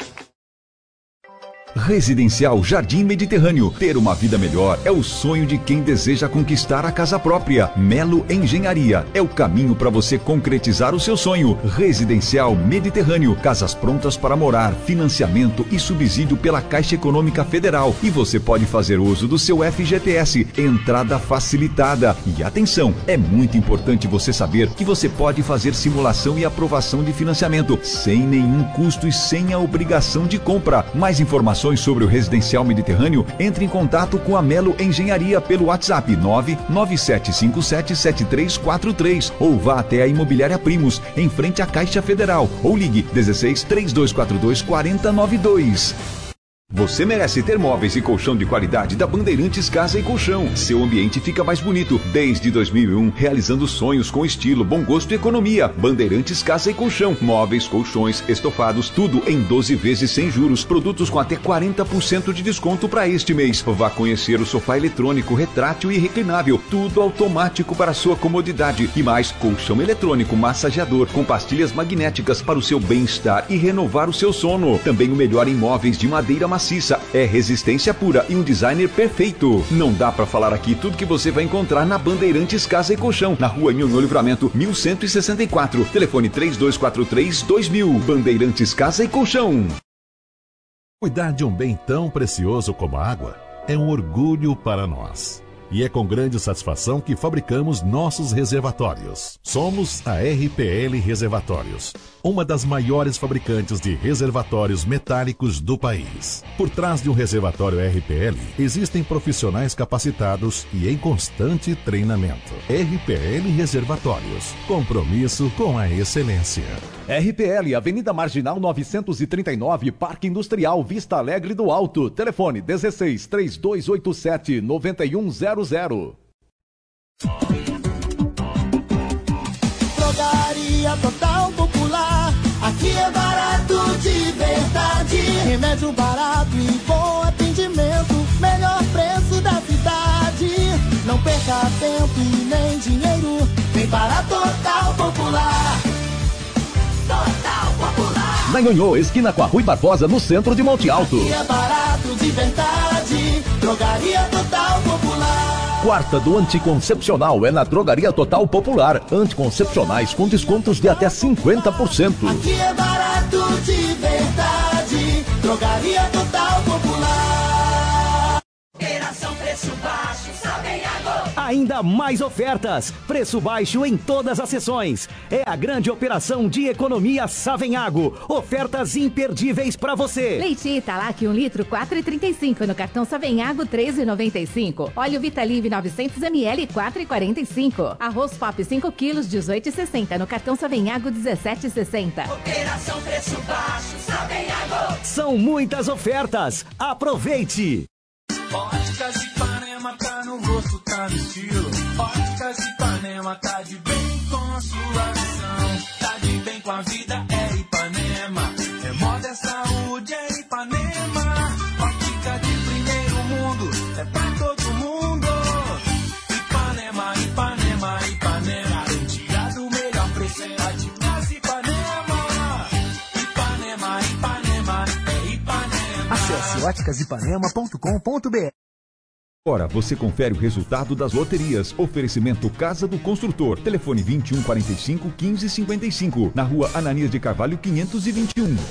Residencial Jardim Mediterrâneo. Ter uma vida melhor é o sonho de quem deseja conquistar a casa própria. Melo Engenharia é o caminho para você concretizar o seu sonho. Residencial Mediterrâneo. Casas prontas para morar, financiamento e subsídio pela Caixa Econômica Federal. E você pode fazer uso do seu F G T S. Entrada facilitada. E atenção, é muito importante você saber que você pode fazer simulação e aprovação de financiamento sem nenhum custo e sem a obrigação de compra. Mais informações sobre o Residencial Mediterrâneo, entre em contato com a Melo Engenharia pelo WhatsApp nove nove sete cinco sete sete três quatro três ou vá até a Imobiliária Primos, em frente à Caixa Federal, ou ligue dezesseis, três dois quatro dois, quatro zero nove dois. Você merece ter móveis e colchão de qualidade da Bandeirantes Casa e Colchão. Seu ambiente fica mais bonito. Desde dois mil e um, realizando sonhos com estilo, bom gosto e economia. Bandeirantes Casa e Colchão. Móveis, colchões, estofados, tudo em doze vezes sem juros. Produtos com até quarenta por cento de desconto para este mês. Vá conhecer o sofá eletrônico, retrátil e reclinável. Tudo automático para sua comodidade. E mais, colchão eletrônico massageador com pastilhas magnéticas para o seu bem-estar e renovar o seu sono. Também o melhor em móveis de madeira macia. É resistência pura e um designer perfeito. Não dá pra falar aqui tudo que você vai encontrar na Bandeirantes Casa e Colchão, na Rua Nhono Livramento, mil cento e sessenta e quatro. Telefone três dois quatro três, dois mil. Bandeirantes Casa e Colchão. Cuidar de um bem tão precioso como a água é um orgulho para nós. E é com grande satisfação que fabricamos nossos reservatórios. Somos a R P L Reservatórios, uma das maiores fabricantes de reservatórios metálicos do país. Por trás de um reservatório R P L, existem profissionais capacitados e em constante treinamento. R P L Reservatórios, compromisso com a excelência. R P L, Avenida Marginal novecentos e trinta e nove, Parque Industrial, Vista Alegre do Alto. Telefone dezesseis, três dois oito sete, nove um zero zero. Drogaria Total Popular, aqui é barato de verdade. Remédio barato e bom atendimento, melhor preço da cidade. Não perca tempo e nem dinheiro, vem para Total Popular. Total Popular. Na Nhonhô, esquina com a Rui Barbosa, no centro de Monte Alto. Aqui é barato de verdade, Drogaria Total Popular. Quarta do Anticoncepcional é na Drogaria Total Popular. Anticoncepcionais com descontos de até cinquenta por cento. Aqui é barato de verdade, Drogaria Total Popular. Operação Preço Baixo, Savenhago. Ainda mais ofertas, preço baixo em todas as sessões. É a grande operação de economia Savenhago. Ofertas imperdíveis para você. Leite Italac um litro, quatro reais e trinta e cinco centavos. No cartão Savenhago, três reais e noventa e cinco centavos. Óleo Vitalive novecentos mililitros, quatro reais e quarenta e cinco centavos. Arroz Pop cinco quilos, dezoito reais e sessenta centavos. No cartão Savenhago, dezessete reais e sessenta centavos. Operação Preço Baixo, Savenhago. São muitas ofertas. Aproveite! Óticas Ipanema tá no rosto, tá no estilo. Óticas Ipanema tá de bem com a sua visão. Tá de bem com a vida, é Ipanema. É moda, é saúde, é Ipanema. Ótica de primeiro mundo, é pra todo mundo. Ipanema, Ipanema, Ipanema. Garantia do melhor preço, é Óticas Ipanema. Ipanema, Ipanema, é Ipanema. Acesse óticas ipanema ponto com ponto br. Agora você confere o resultado das loterias. Oferecimento Casa do Construtor. Telefone vinte e um, quarenta e cinco, quinze, cinquenta e cinco. Na Rua Ananias de Carvalho, quinhentos e vinte e um.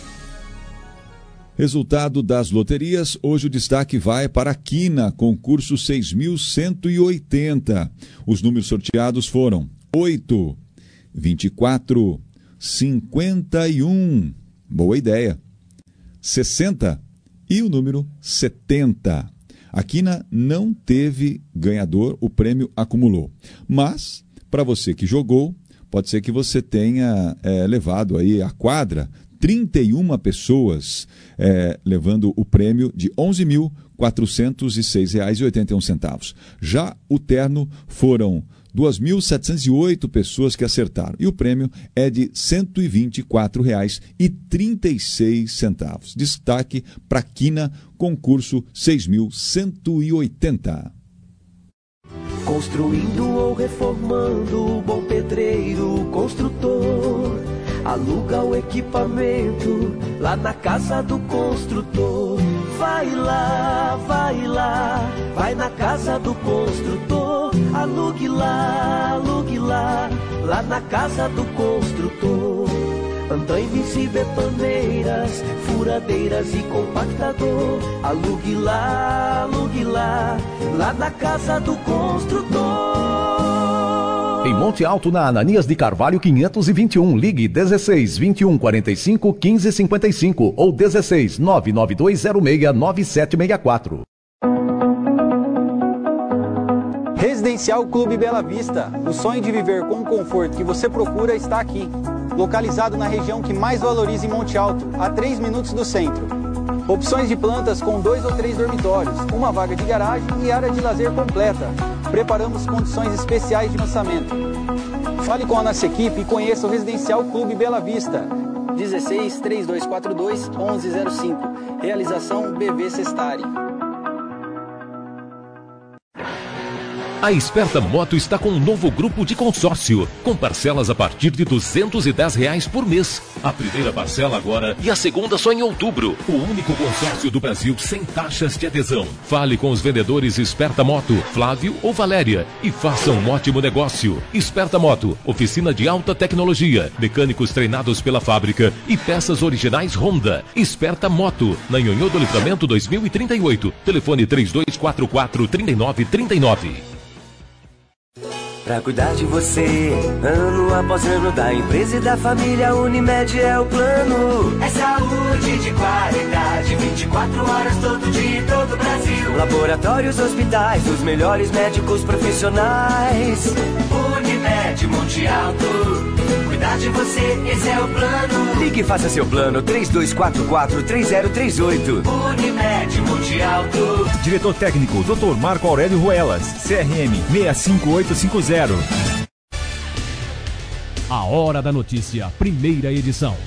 Resultado das loterias. Hoje o destaque vai para a Quina, concurso seis mil cento e oitenta. Os números sorteados foram oito, vinte e quatro, cinquenta e um. Boa ideia. sessenta e o número setenta. A Quina não teve ganhador, o prêmio acumulou. Mas, para você que jogou, pode ser que você tenha é, levado aí a quadra trinta e uma pessoas é, levando o prêmio de onze mil quatrocentos e seis reais e oitenta e um centavos. Já o terno foram duas mil setecentas e oito pessoas que acertaram. E o prêmio é de cento e vinte e quatro reais e trinta e seis centavos. Destaque para Quina, concurso seis mil cento e oitenta. Construindo ou reformando, bom pedreiro, construtor, aluga o equipamento lá na casa do construtor. Vai lá, vai lá, vai na casa do construtor, alugue lá, alugue lá, lá na casa do construtor. Andaimes e betoneiras, furadeiras e compactador, alugue lá, alugue lá, lá na casa do construtor. Em Monte Alto, na Ananias de Carvalho quinhentos e vinte e um, ligue dezesseis, vinte e um, quarenta e cinco, quinze, cinquenta e cinco ou dezesseis, nove nove dois zero seis, nove sete seis quatro. Residencial Clube Bela Vista. O sonho de viver com o conforto que você procura está aqui. Localizado na região que mais valoriza em Monte Alto, a três minutos do centro. Opções de plantas com dois ou três dormitórios, uma vaga de garagem e área de lazer completa. Preparamos condições especiais de lançamento. Fale com a nossa equipe e conheça o Residencial Clube Bela Vista. dezesseis, trinta e dois quarenta e dois, onze zero cinco. Realização B V Sestari. A Esperta Moto está com um novo grupo de consórcio, com parcelas a partir de duzentos e dez reais por mês. A primeira parcela agora e a segunda só em outubro. O único consórcio do Brasil sem taxas de adesão. Fale com os vendedores Esperta Moto, Flávio ou Valéria, e faça um ótimo negócio. Esperta Moto, oficina de alta tecnologia, mecânicos treinados pela fábrica e peças originais Honda. Esperta Moto, na Nhonhô do Livramento dois mil e trinta e oito. Telefone três dois quatro quatro, três nove três nove. Pra cuidar de você, ano após ano, da empresa e da família, Unimed é o plano. É saúde de qualidade, vinte e quatro horas, todo dia, todo o Brasil. Laboratórios, hospitais, os melhores médicos profissionais. Unimed Monte Alto, cuidar de você, esse é o plano. Ligue e faça seu plano, três dois quatro quatro, três zero três oito. Unimed Monte Alto. Diretor técnico, doutor Marco Aurélio Ruelas, C R M seis cinco oito cinco zero. A Hora da Notícia, primeira edição.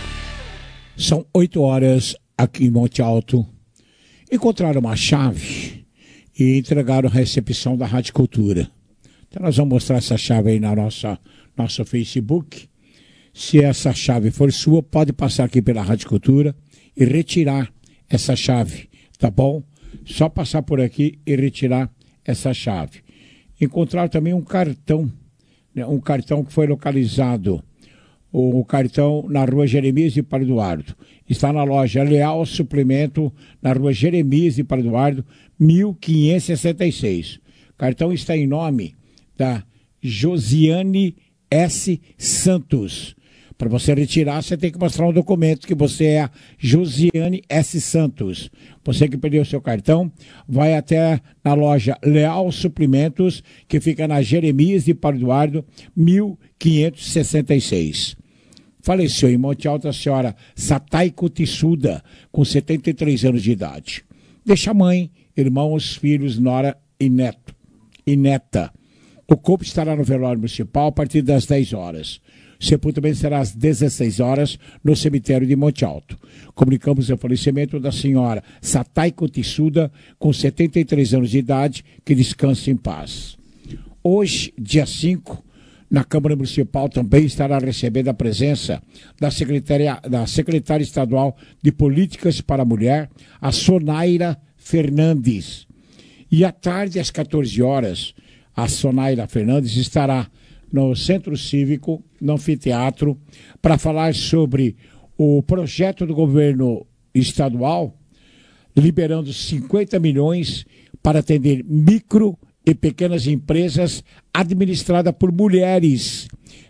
São oito horas aqui em Monte Alto. Encontraram uma chave e entregaram a recepção da Rádio Cultura. Então nós vamos mostrar essa chave aí na nossa nosso Facebook. Se essa chave for sua, pode passar aqui pela Rádio Cultura e retirar essa chave, tá bom? Só passar por aqui e retirar essa chave. Encontraram também um cartão, né? Um cartão que foi localizado, o cartão na rua Jeremias e Padre Eduardo. Está na loja Leal Suplemento, na rua Jeremias e Padre Eduardo, mil quinhentos e sessenta e seis. O cartão está em nome da Josiane S. Santos. Para você retirar, você tem que mostrar um documento que você é a Josiane S. Santos. Você que perdeu o seu cartão, vai até na loja Leal Suprimentos, que fica na Jeremias e Padre Eduardo, mil quinhentos e sessenta e seis. Faleceu em Monte Alto a senhora Sataiko Tissuda, com setenta e três anos de idade. Deixa a mãe, irmãos, filhos, nora e neto e neta. O corpo estará no velório municipal a partir das dez horas. O sepultamento será às dezesseis horas no cemitério de Monte Alto. Comunicamos o falecimento da senhora Sataiko Tissuda, com setenta e três anos de idade, que descanse em paz. Hoje, dia cinco, na Câmara Municipal também estará recebendo a presença da secretária, da secretária estadual de Políticas para a Mulher, a Sonaira Fernandes. E à tarde, às quatorze horas, a Sonaira Fernandes estará no Centro Cívico, no Anfiteatro, para falar sobre o projeto do governo estadual, liberando cinquenta milhões para atender micro e pequenas empresas administradas por mulheres.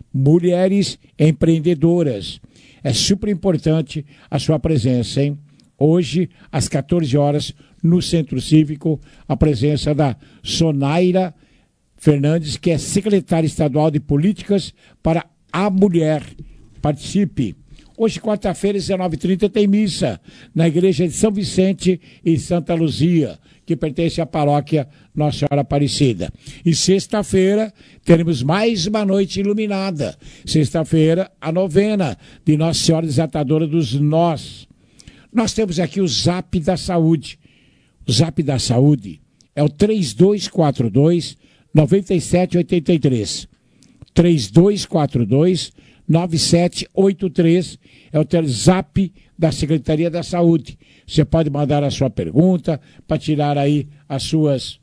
mulheres empreendedoras. É super importante a sua presença, hein? Hoje, às quatorze horas, no Centro Cívico, a presença da Sonaira Fernandes, que é secretária estadual de Políticas para a Mulher. Participe. Hoje, quarta-feira, às dezenove e trinta, tem missa na igreja de São Vicente e Santa Luzia, que pertence à paróquia Nossa Senhora Aparecida. E sexta-feira, teremos mais uma noite iluminada. Sexta-feira, a novena de Nossa Senhora Desatadora dos Nós. Nós temos aqui o Zap da Saúde. O Zap da Saúde é o três dois quatro dois, nove sete oito três. três dois quatro dois, nove sete oito três é o Zap da Secretaria da Saúde. Você pode mandar a sua pergunta para tirar aí as suas,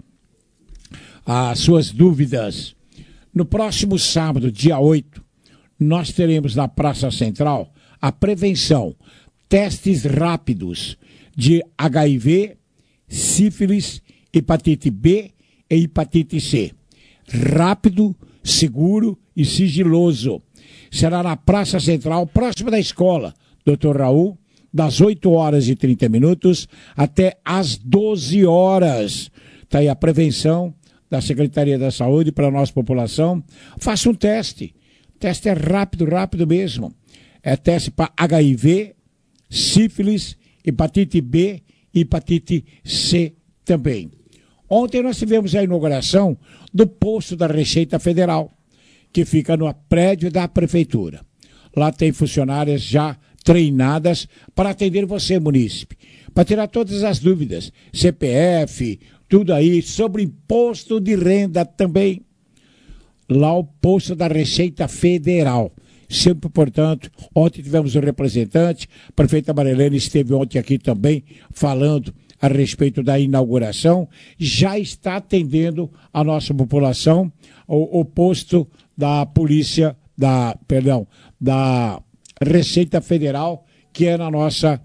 as suas dúvidas. No próximo sábado, dia oito, nós teremos na Praça Central a prevenção, testes rápidos de H I V, sífilis, hepatite B e hepatite C. Rápido, seguro e sigiloso. Será na Praça Central, próxima da escola, doutor Raul, das oito horas e trinta minutos até às doze horas. Está aí a prevenção da Secretaria da Saúde para a nossa população. Faça um teste. O teste é rápido, rápido mesmo. É teste para H I V, sífilis, hepatite B e hepatite C também. Ontem nós tivemos a inauguração do posto da Receita Federal, que fica no prédio da Prefeitura. Lá tem funcionárias já treinadas para atender você, munícipe, para tirar todas as dúvidas, C P F, tudo aí, sobre imposto de renda também. Lá o posto da Receita Federal. Sempre, portanto, ontem tivemos um representante, a prefeita Marilene esteve ontem aqui também falando a respeito da inauguração, já está atendendo a nossa população, o, o posto da polícia, da, perdão, da Receita Federal, que é na nossa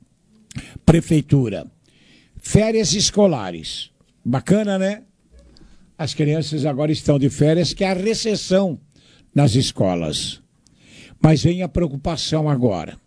prefeitura. Férias escolares. Bacana, né? As crianças agora estão de férias, que é a recessão nas escolas. Mas vem a preocupação agora.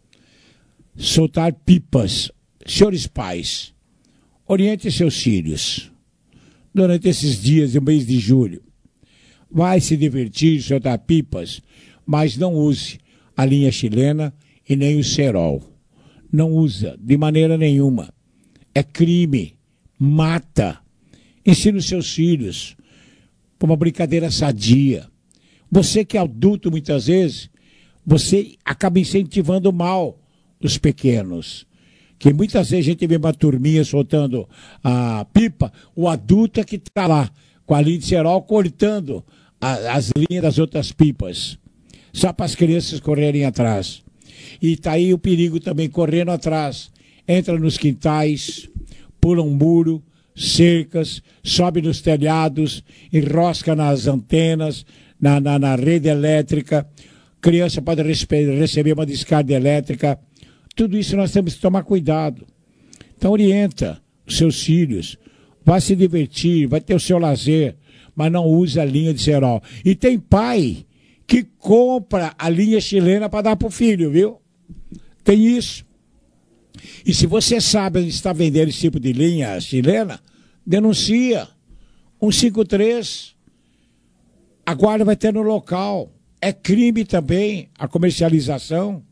Soltar pipas. Senhores pais, oriente seus filhos. Durante esses dias do mês de julho, vai se divertir, soltar pipas, mas não use a linha chilena e nem o cerol. Não usa de maneira nenhuma. É crime. Mata. Ensine os seus filhos para uma brincadeira sadia. Você que é adulto muitas vezes, você acaba incentivando o mal dos pequenos. Que muitas vezes a gente vê uma turminha soltando a pipa, o adulto é que está lá com a linha de cerol cortando a, as linhas das outras pipas. Só para as crianças correrem atrás. E está aí o perigo também correndo atrás. Entra nos quintais, pula um muro, cercas, sobe nos telhados, enrosca nas antenas, na, na, na rede elétrica. Criança pode receber uma descarga elétrica. Tudo isso nós temos que tomar cuidado. Então orienta os seus filhos. Vai se divertir, vai ter o seu lazer, mas não use a linha de cerol. E tem pai que compra a linha chilena para dar para o filho, viu? Tem isso. E se você sabe onde está vendendo esse tipo de linha chilena, denuncia. cento e cinquenta e três. A guarda vai ter no local. É crime também a comercialização.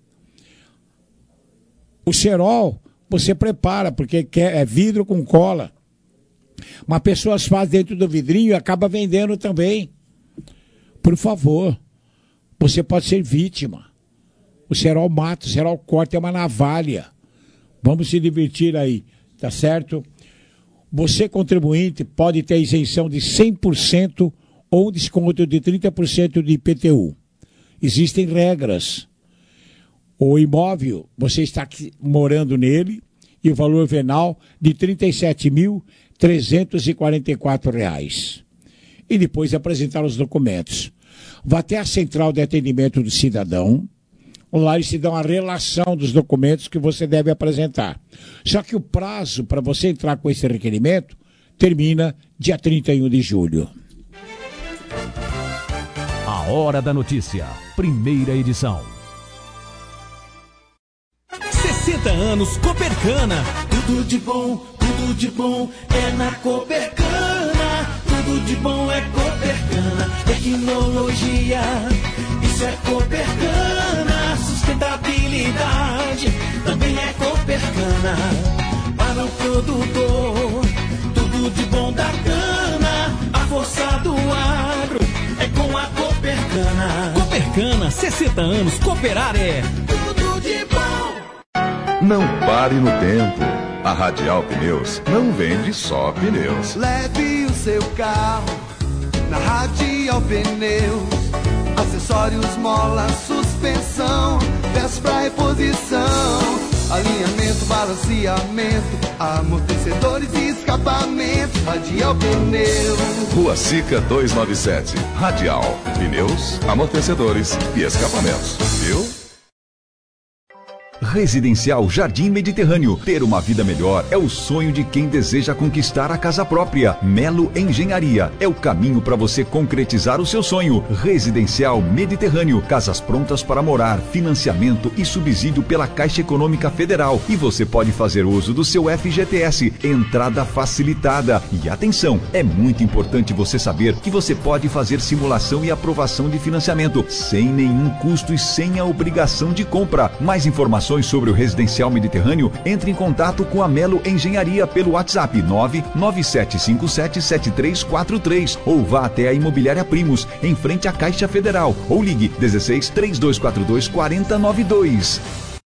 O cerol, você prepara, porque é vidro com cola. Mas pessoas fazem dentro do vidrinho e acaba vendendo também. Por favor, você pode ser vítima. O cerol mata, o cerol corta, é uma navalha. Vamos se divertir aí, tá certo? Você, contribuinte, pode ter isenção de cem por cento ou desconto de trinta por cento de I P T U. Existem regras. O imóvel, você está aqui, morando nele, e o valor venal de trinta e sete mil trezentos e quarenta e quatro reais. E depois apresentar os documentos. Vá até a Central de Atendimento do Cidadão. Lá eles te dão a relação dos documentos que você deve apresentar. Só que o prazo para você entrar com esse requerimento termina dia trinta e um de julho. A A Hora da Notícia, primeira edição. sessenta anos Copercana, tudo de bom, tudo de bom é na Copercana, tudo de bom é Copercana, tecnologia, isso é Copercana, sustentabilidade, também é Copercana, para o produtor, tudo de bom da cana, a força do agro é com a Copercana. Copercana, sessenta anos, cooperar é tudo de bom. Não pare no tempo. A Radial Pneus não vende só pneus. Leve o seu carro na Radial Pneus. Acessórios, mola, suspensão, peças pra reposição, alinhamento, balanceamento, amortecedores e escapamento. Radial Pneus. Rua Sica duzentos e noventa e sete. Radial Pneus, amortecedores e escapamentos. Viu? Residencial Jardim Mediterrâneo. Ter uma vida melhor é o sonho de quem deseja conquistar a casa própria. Melo Engenharia é o caminho para você concretizar o seu sonho. Residencial Mediterrâneo. Casas prontas para morar, financiamento e subsídio pela Caixa Econômica Federal. E você pode fazer uso do seu F G T S. Entrada facilitada. E atenção, é muito importante você saber que você pode fazer simulação e aprovação de financiamento sem nenhum custo e sem a obrigação de compra. Mais informações sobre o Residencial Mediterrâneo, entre em contato com a Melo Engenharia pelo WhatsApp nove nove sete cinco sete sete três quatro três ou vá até a Imobiliária Primos, em frente à Caixa Federal, ou ligue dezesseis, trinta e dois quarenta e dois, quarenta noventa e dois.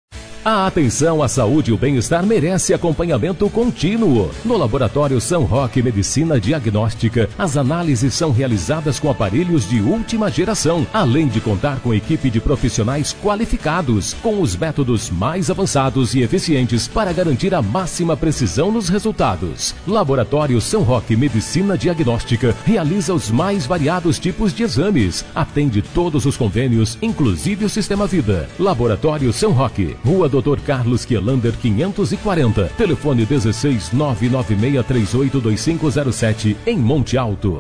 A atenção à saúde e o bem-estar merece acompanhamento contínuo. No Laboratório São Roque Medicina Diagnóstica, as análises são realizadas com aparelhos de última geração, além de contar com equipe de profissionais qualificados, com os métodos mais avançados e eficientes para garantir a máxima precisão nos resultados. Laboratório São Roque Medicina Diagnóstica realiza os mais variados tipos de exames, atende todos os convênios, inclusive o Sistema Vida. Laboratório São Roque, Rua doutor Carlos Kielander quinhentos e quarenta, telefone dezesseis, nove nove seis três oito dois cinco zero sete, em Monte Alto.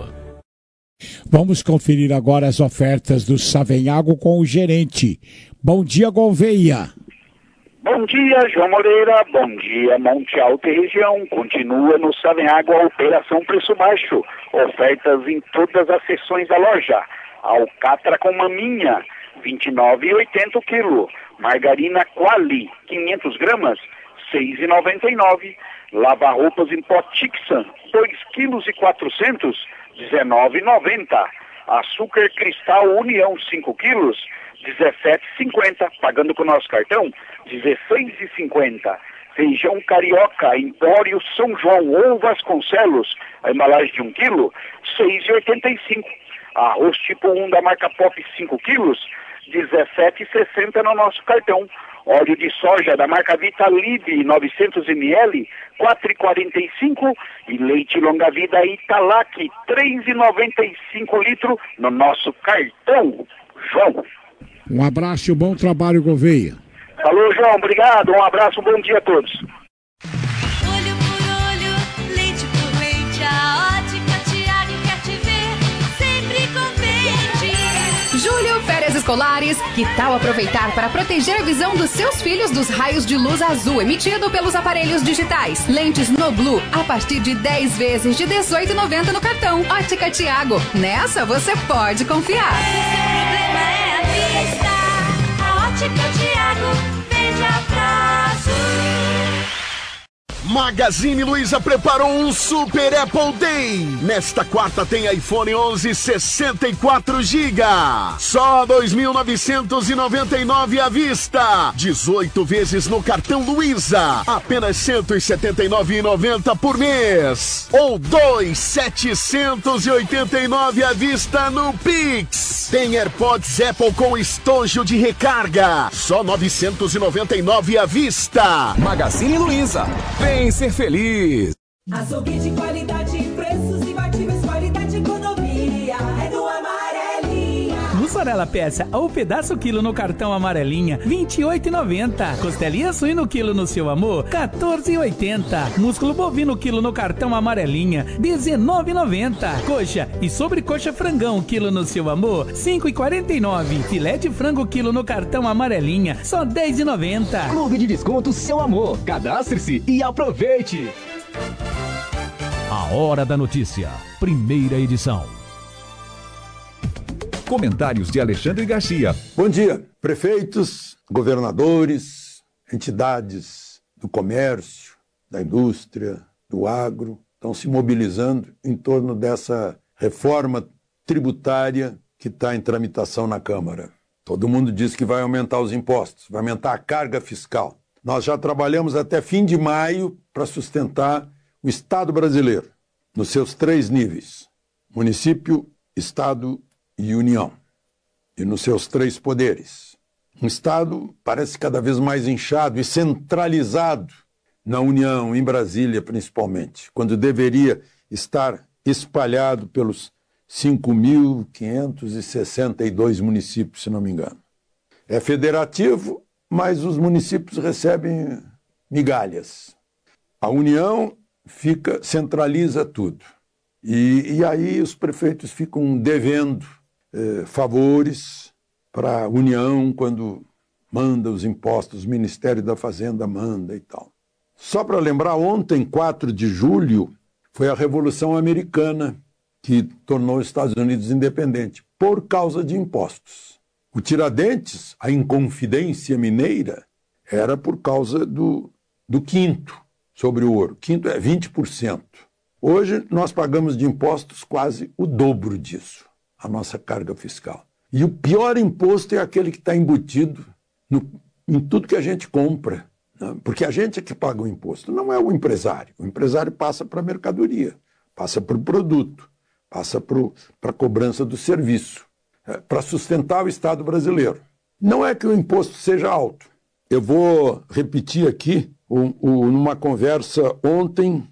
Vamos conferir agora as ofertas do Savenhago com o gerente. Bom dia, Gouveia. Bom dia, João Moreira. Bom dia, Monte Alto e região. Continua no Savenhago a operação preço baixo. Ofertas em todas as seções da loja. Alcatra com maminha, vinte e nove reais e oitenta centavos o quilo. Margarina Quali, quinhentas gramas, seis reais e noventa e nove centavos. Lava-roupas em pó Tixan, dois quilos e quatrocentos, dezenove reais e noventa centavos. Açúcar Cristal União, cinco quilos, dezessete reais e cinquenta centavos. Pagando com o nosso cartão, dezesseis reais e cinquenta centavos. Feijão Carioca, Empório São João ou Vasconcelos, a embalagem de um quilo, seis reais e oitenta e cinco centavos. Arroz tipo um da marca Pop, cinco quilos, dezessete reais e sessenta centavos no nosso cartão. Óleo de soja da marca Vitalib, novecentos mililitros, quatro reais e quarenta e cinco centavos. E leite longa vida Italac, três reais e noventa e cinco centavos litro no nosso cartão. João. Um abraço e um bom trabalho, Gouveia. Falou, João. Obrigado. Um abraço, um bom dia a todos. Olho por olho, leite por leite, a ótica Tiago quer te ver sempre contente. Julho, férias escolares. Que tal aproveitar para proteger a visão dos seus filhos dos raios de luz azul emitido pelos aparelhos digitais? Lentes no Blue a partir de dez vezes de dezoito reais e noventa centavos no cartão. Ótica Tiago. Nessa você pode confiar. Problema é a vista. A ótica Tiago vende a prazo. Magazine Luiza preparou um Super Apple Day. Nesta quarta tem iPhone onze sessenta e quatro gigas. Só dois mil novecentos e noventa e nove à vista. dezoito vezes no cartão Luiza. Apenas cento e setenta e nove reais e noventa centavos por mês. Ou dois mil setecentos e oitenta e nove à vista no Pix. Tem AirPods Apple com estojo de recarga. Só novecentos e noventa e nove reais à vista. Magazine Luiza. Vem ser feliz. Açougue de qualidade, preços imbatíveis, qualidade e economia. É do Amarelinha. Nos Mussarela peça ou pedaço quilo no cartão amarelinha, vinte e oito reais e noventa centavos. Costelinha suíno quilo no seu amor, quatorze reais e oitenta centavos. Músculo bovino quilo no cartão amarelinha, dezenove reais e noventa centavos. Coxa e sobrecoxa frangão quilo no seu amor, cinco reais e quarenta e nove centavos. Filé de frango quilo no cartão amarelinha, só dez reais e noventa centavos. Clube de Desconto Seu Amor. Cadastre-se e aproveite. A Hora da Notícia, primeira edição. Comentários de Alexandre Garcia. Bom dia, prefeitos, governadores, entidades do comércio, da indústria, do agro, estão se mobilizando em torno dessa reforma tributária que está em tramitação na Câmara. Todo mundo diz que vai aumentar os impostos, vai aumentar a carga fiscal. Nós já trabalhamos até fim de maio para sustentar o Estado brasileiro, nos seus três níveis, município, Estado e União, e nos seus três poderes. Um Estado parece cada vez mais inchado e centralizado na União, em Brasília principalmente, quando deveria estar espalhado pelos cinco mil quinhentos e sessenta e dois municípios, se não me engano. É federativo, mas os municípios recebem migalhas. A União fica, centraliza tudo. E, e aí os prefeitos ficam devendo eh, favores para a União quando manda os impostos, o Ministério da Fazenda manda e tal. Só para lembrar, ontem, quatro de julho, foi a Revolução Americana que tornou os Estados Unidos independente, por causa de impostos. O Tiradentes, a Inconfidência Mineira, era por causa do, do quinto sobre o ouro. Quinto é vinte por cento. Hoje nós pagamos de impostos quase o dobro disso, a nossa carga fiscal. E o pior imposto é aquele que está embutido no, em tudo que a gente compra, né? Porque a gente é que paga o imposto, não é o empresário. O empresário passa para a mercadoria, passa para o produto, passa para a cobrança do serviço, é, para sustentar o Estado brasileiro. Não é que o imposto seja alto. Eu vou repetir aqui o, o, numa conversa ontem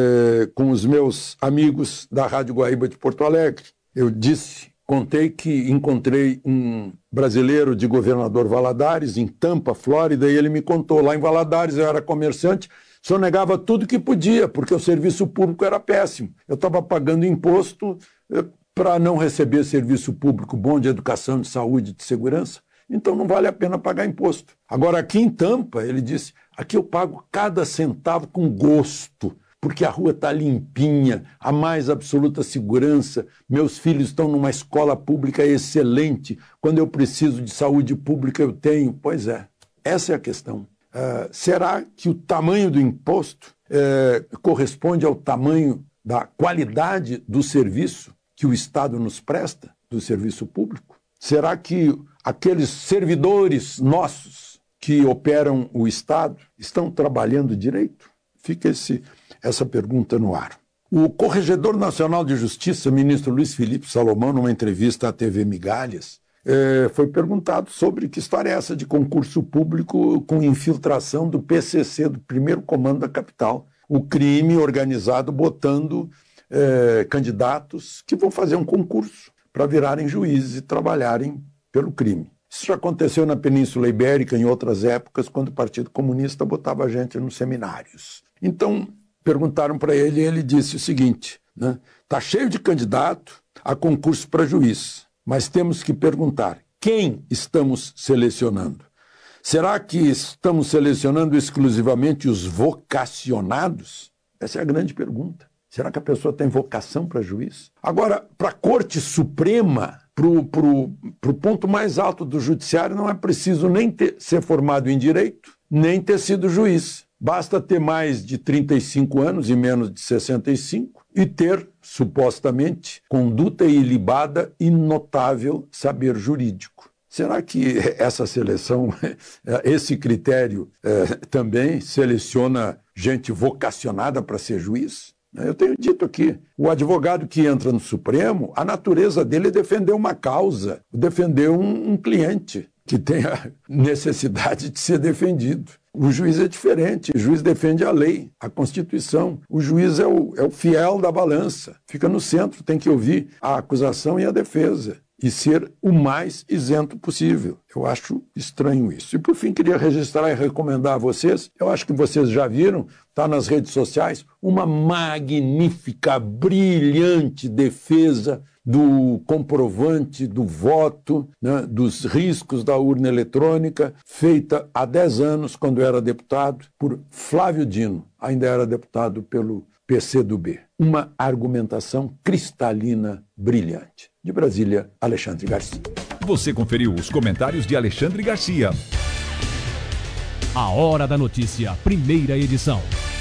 é, com os meus amigos da Rádio Guaíba de Porto Alegre. Eu disse, contei que encontrei um brasileiro de Governador Valadares, em Tampa, Flórida, e ele me contou, lá em Valadares eu era comerciante, sonegava tudo que podia, porque o serviço público era péssimo. Eu estava pagando imposto eh, para não receber serviço público bom de educação, de saúde, de segurança. Então não vale a pena pagar imposto. Agora aqui em Tampa, ele disse, aqui eu pago cada centavo com gosto, porque a rua está limpinha, a mais absoluta segurança, meus filhos estão numa escola pública excelente, quando eu preciso de saúde pública eu tenho. Pois é, essa é a questão. Uh, será que o tamanho do imposto uh, corresponde ao tamanho da qualidade do serviço que o Estado nos presta, do serviço público? Será que aqueles servidores nossos que operam o Estado estão trabalhando direito? Fica esse, essa pergunta no ar. O Corregedor Nacional de Justiça, ministro Luiz Felipe Salomão, numa entrevista à T V Migalhas, É, foi perguntado sobre que história é essa de concurso público com infiltração do P C C, do primeiro comando da capital, o crime organizado botando é, candidatos que vão fazer um concurso para virarem juízes e trabalharem pelo crime. Isso já aconteceu na Península Ibérica em outras épocas, quando o Partido Comunista botava a gente nos seminários. Então, perguntaram para ele e ele disse o seguinte, né? Tá cheio de candidato a concurso para juiz. Mas temos que perguntar, quem estamos selecionando? Será que estamos selecionando exclusivamente os vocacionados? Essa é a grande pergunta. Será que a pessoa tem vocação para juiz? Agora, para a Corte Suprema, para o ponto mais alto do judiciário, não é preciso nem ter, ser formado em direito, nem ter sido juiz. Basta ter mais de trinta e cinco anos e menos de sessenta e cinco e ter, supostamente, conduta ilibada e notável saber jurídico. Será que essa seleção, esse critério é, também seleciona gente vocacionada para ser juiz? Eu tenho dito aqui, o advogado que entra no Supremo, a natureza dele é defender uma causa, defender um, um cliente que tem a necessidade de ser defendido. O juiz é diferente, o juiz defende a lei, a Constituição. O juiz é o, é o fiel da balança, fica no centro, tem que ouvir a acusação e a defesa. e ser o mais isento possível. Eu acho estranho isso. E por fim, queria registrar e recomendar a vocês, eu acho que vocês já viram, está nas redes sociais, uma magnífica, brilhante defesa do comprovante do voto, né, dos riscos da urna eletrônica, feita há dez anos, quando era deputado, por Flávio Dino, ainda era deputado pelo P C do B. Uma argumentação cristalina, brilhante. De Brasília, Alexandre Garcia. Você conferiu os comentários de Alexandre Garcia. A Hora da Notícia, primeira edição.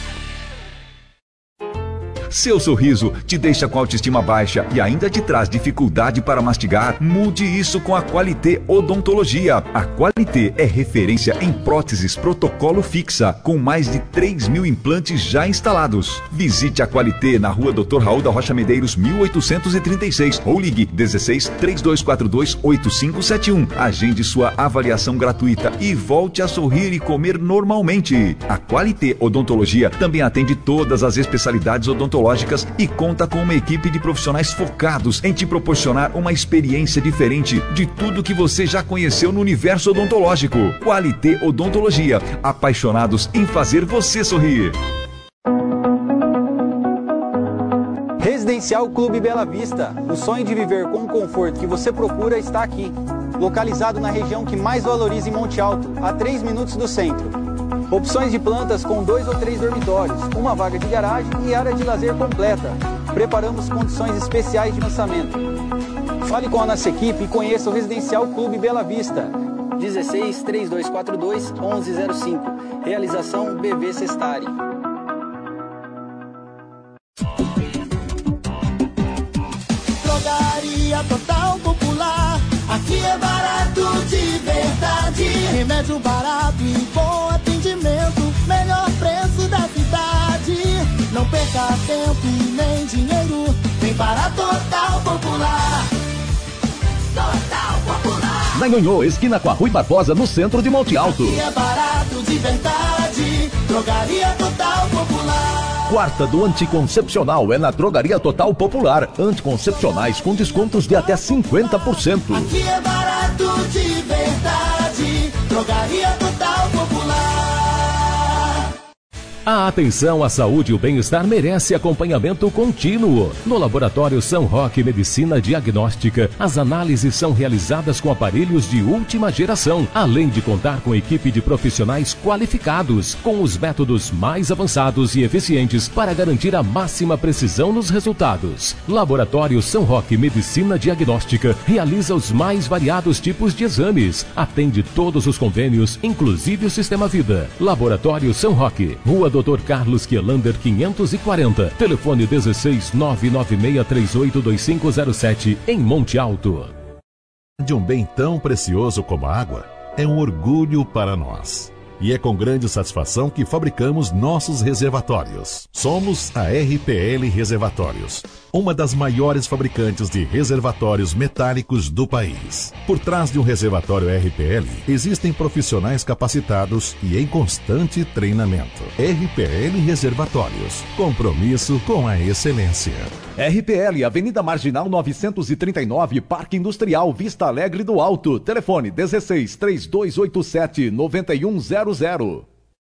Seu sorriso te deixa com a autoestima baixa e ainda te traz dificuldade para mastigar? Mude isso com a Qualité Odontologia. A Qualité é referência em próteses protocolo fixa, com mais de três mil implantes já instalados. Visite a Qualité na rua doutor Raul da Rocha Medeiros, mil oitocentos e trinta e seis, ou ligue dezesseis, três dois quatro dois, oito cinco sete um. Agende sua avaliação gratuita e volte a sorrir e comer normalmente. A Qualité Odontologia também atende todas as especialidades odontológicas e conta com uma equipe de profissionais focados em te proporcionar uma experiência diferente de tudo que você já conheceu no universo odontológico. Qualité Odontologia, apaixonados em fazer você sorrir. Residencial Clube Bela Vista, o sonho de viver com o conforto que você procura está aqui. Localizado na região que mais valoriza em Monte Alto, a três minutos do centro. Opções de plantas com dois ou três dormitórios, uma vaga de garagem e área de lazer completa. Preparamos condições especiais de lançamento. Fale com a nossa equipe e conheça o Residencial Clube Bela Vista. dezesseis, três dois quatro dois, onze zero cinco. Realização B V Sestari. Drogaria Total Popular. Aqui é barato de verdade. Remédio barato e bom atendimento. Melhor preço da cidade. Não perca tempo e nem dinheiro. Vem para Total Popular. Total Popular. Na Nhonhô, esquina com a Rui Barbosa, no centro de Monte Alto. Aqui é barato de verdade. Drogaria Total Popular. Quarta do Anticoncepcional é na Drogaria Total Popular. Anticoncepcionais com descontos de até cinquenta por cento. Aqui é barato de verdade. Drogaria Total Popular. A atenção à saúde e o bem-estar merece acompanhamento contínuo. No Laboratório São Roque Medicina Diagnóstica, as análises são realizadas com aparelhos de última geração, além de contar com equipe de profissionais qualificados, com os métodos mais avançados e eficientes para garantir a máxima precisão nos resultados. Laboratório São Roque Medicina Diagnóstica realiza os mais variados tipos de exames, atende todos os convênios, inclusive o Sistema Vida. Laboratório São Roque, Rua doutor Carlos Kielander quinhentos e quarenta, telefone dezesseis, nove nove seis três oito dois cinco zero sete, em Monte Alto. De um bem tão precioso como a água, é um orgulho para nós. E é com grande satisfação que fabricamos nossos reservatórios. Somos a R P L Reservatórios, uma das maiores fabricantes de reservatórios metálicos do país. Por trás de um reservatório R P L, existem profissionais capacitados e em constante treinamento. R P L Reservatórios, compromisso com a excelência. R P L, Avenida Marginal novecentos e trinta e nove, Parque Industrial, Vista Alegre do Alto. Telefone dezesseis, três dois oito sete, nove um zero zero.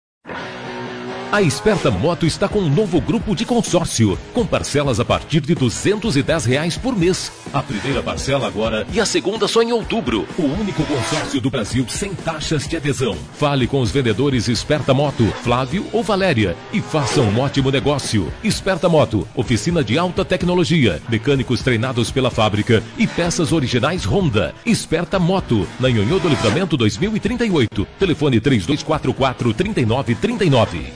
A Esperta Moto está com um novo grupo de consórcio, com parcelas a partir de duzentos e dez reais por mês. A primeira parcela agora e a segunda só em outubro. O único consórcio do Brasil sem taxas de adesão. Fale com os vendedores Esperta Moto, Flávio ou Valéria, e faça um ótimo negócio. Esperta Moto, oficina de alta tecnologia, mecânicos treinados pela fábrica e peças originais Honda. Esperta Moto, na Nhonhô do Livramento dois mil e trinta e oito. Telefone três dois quatro quatro, três nove três nove.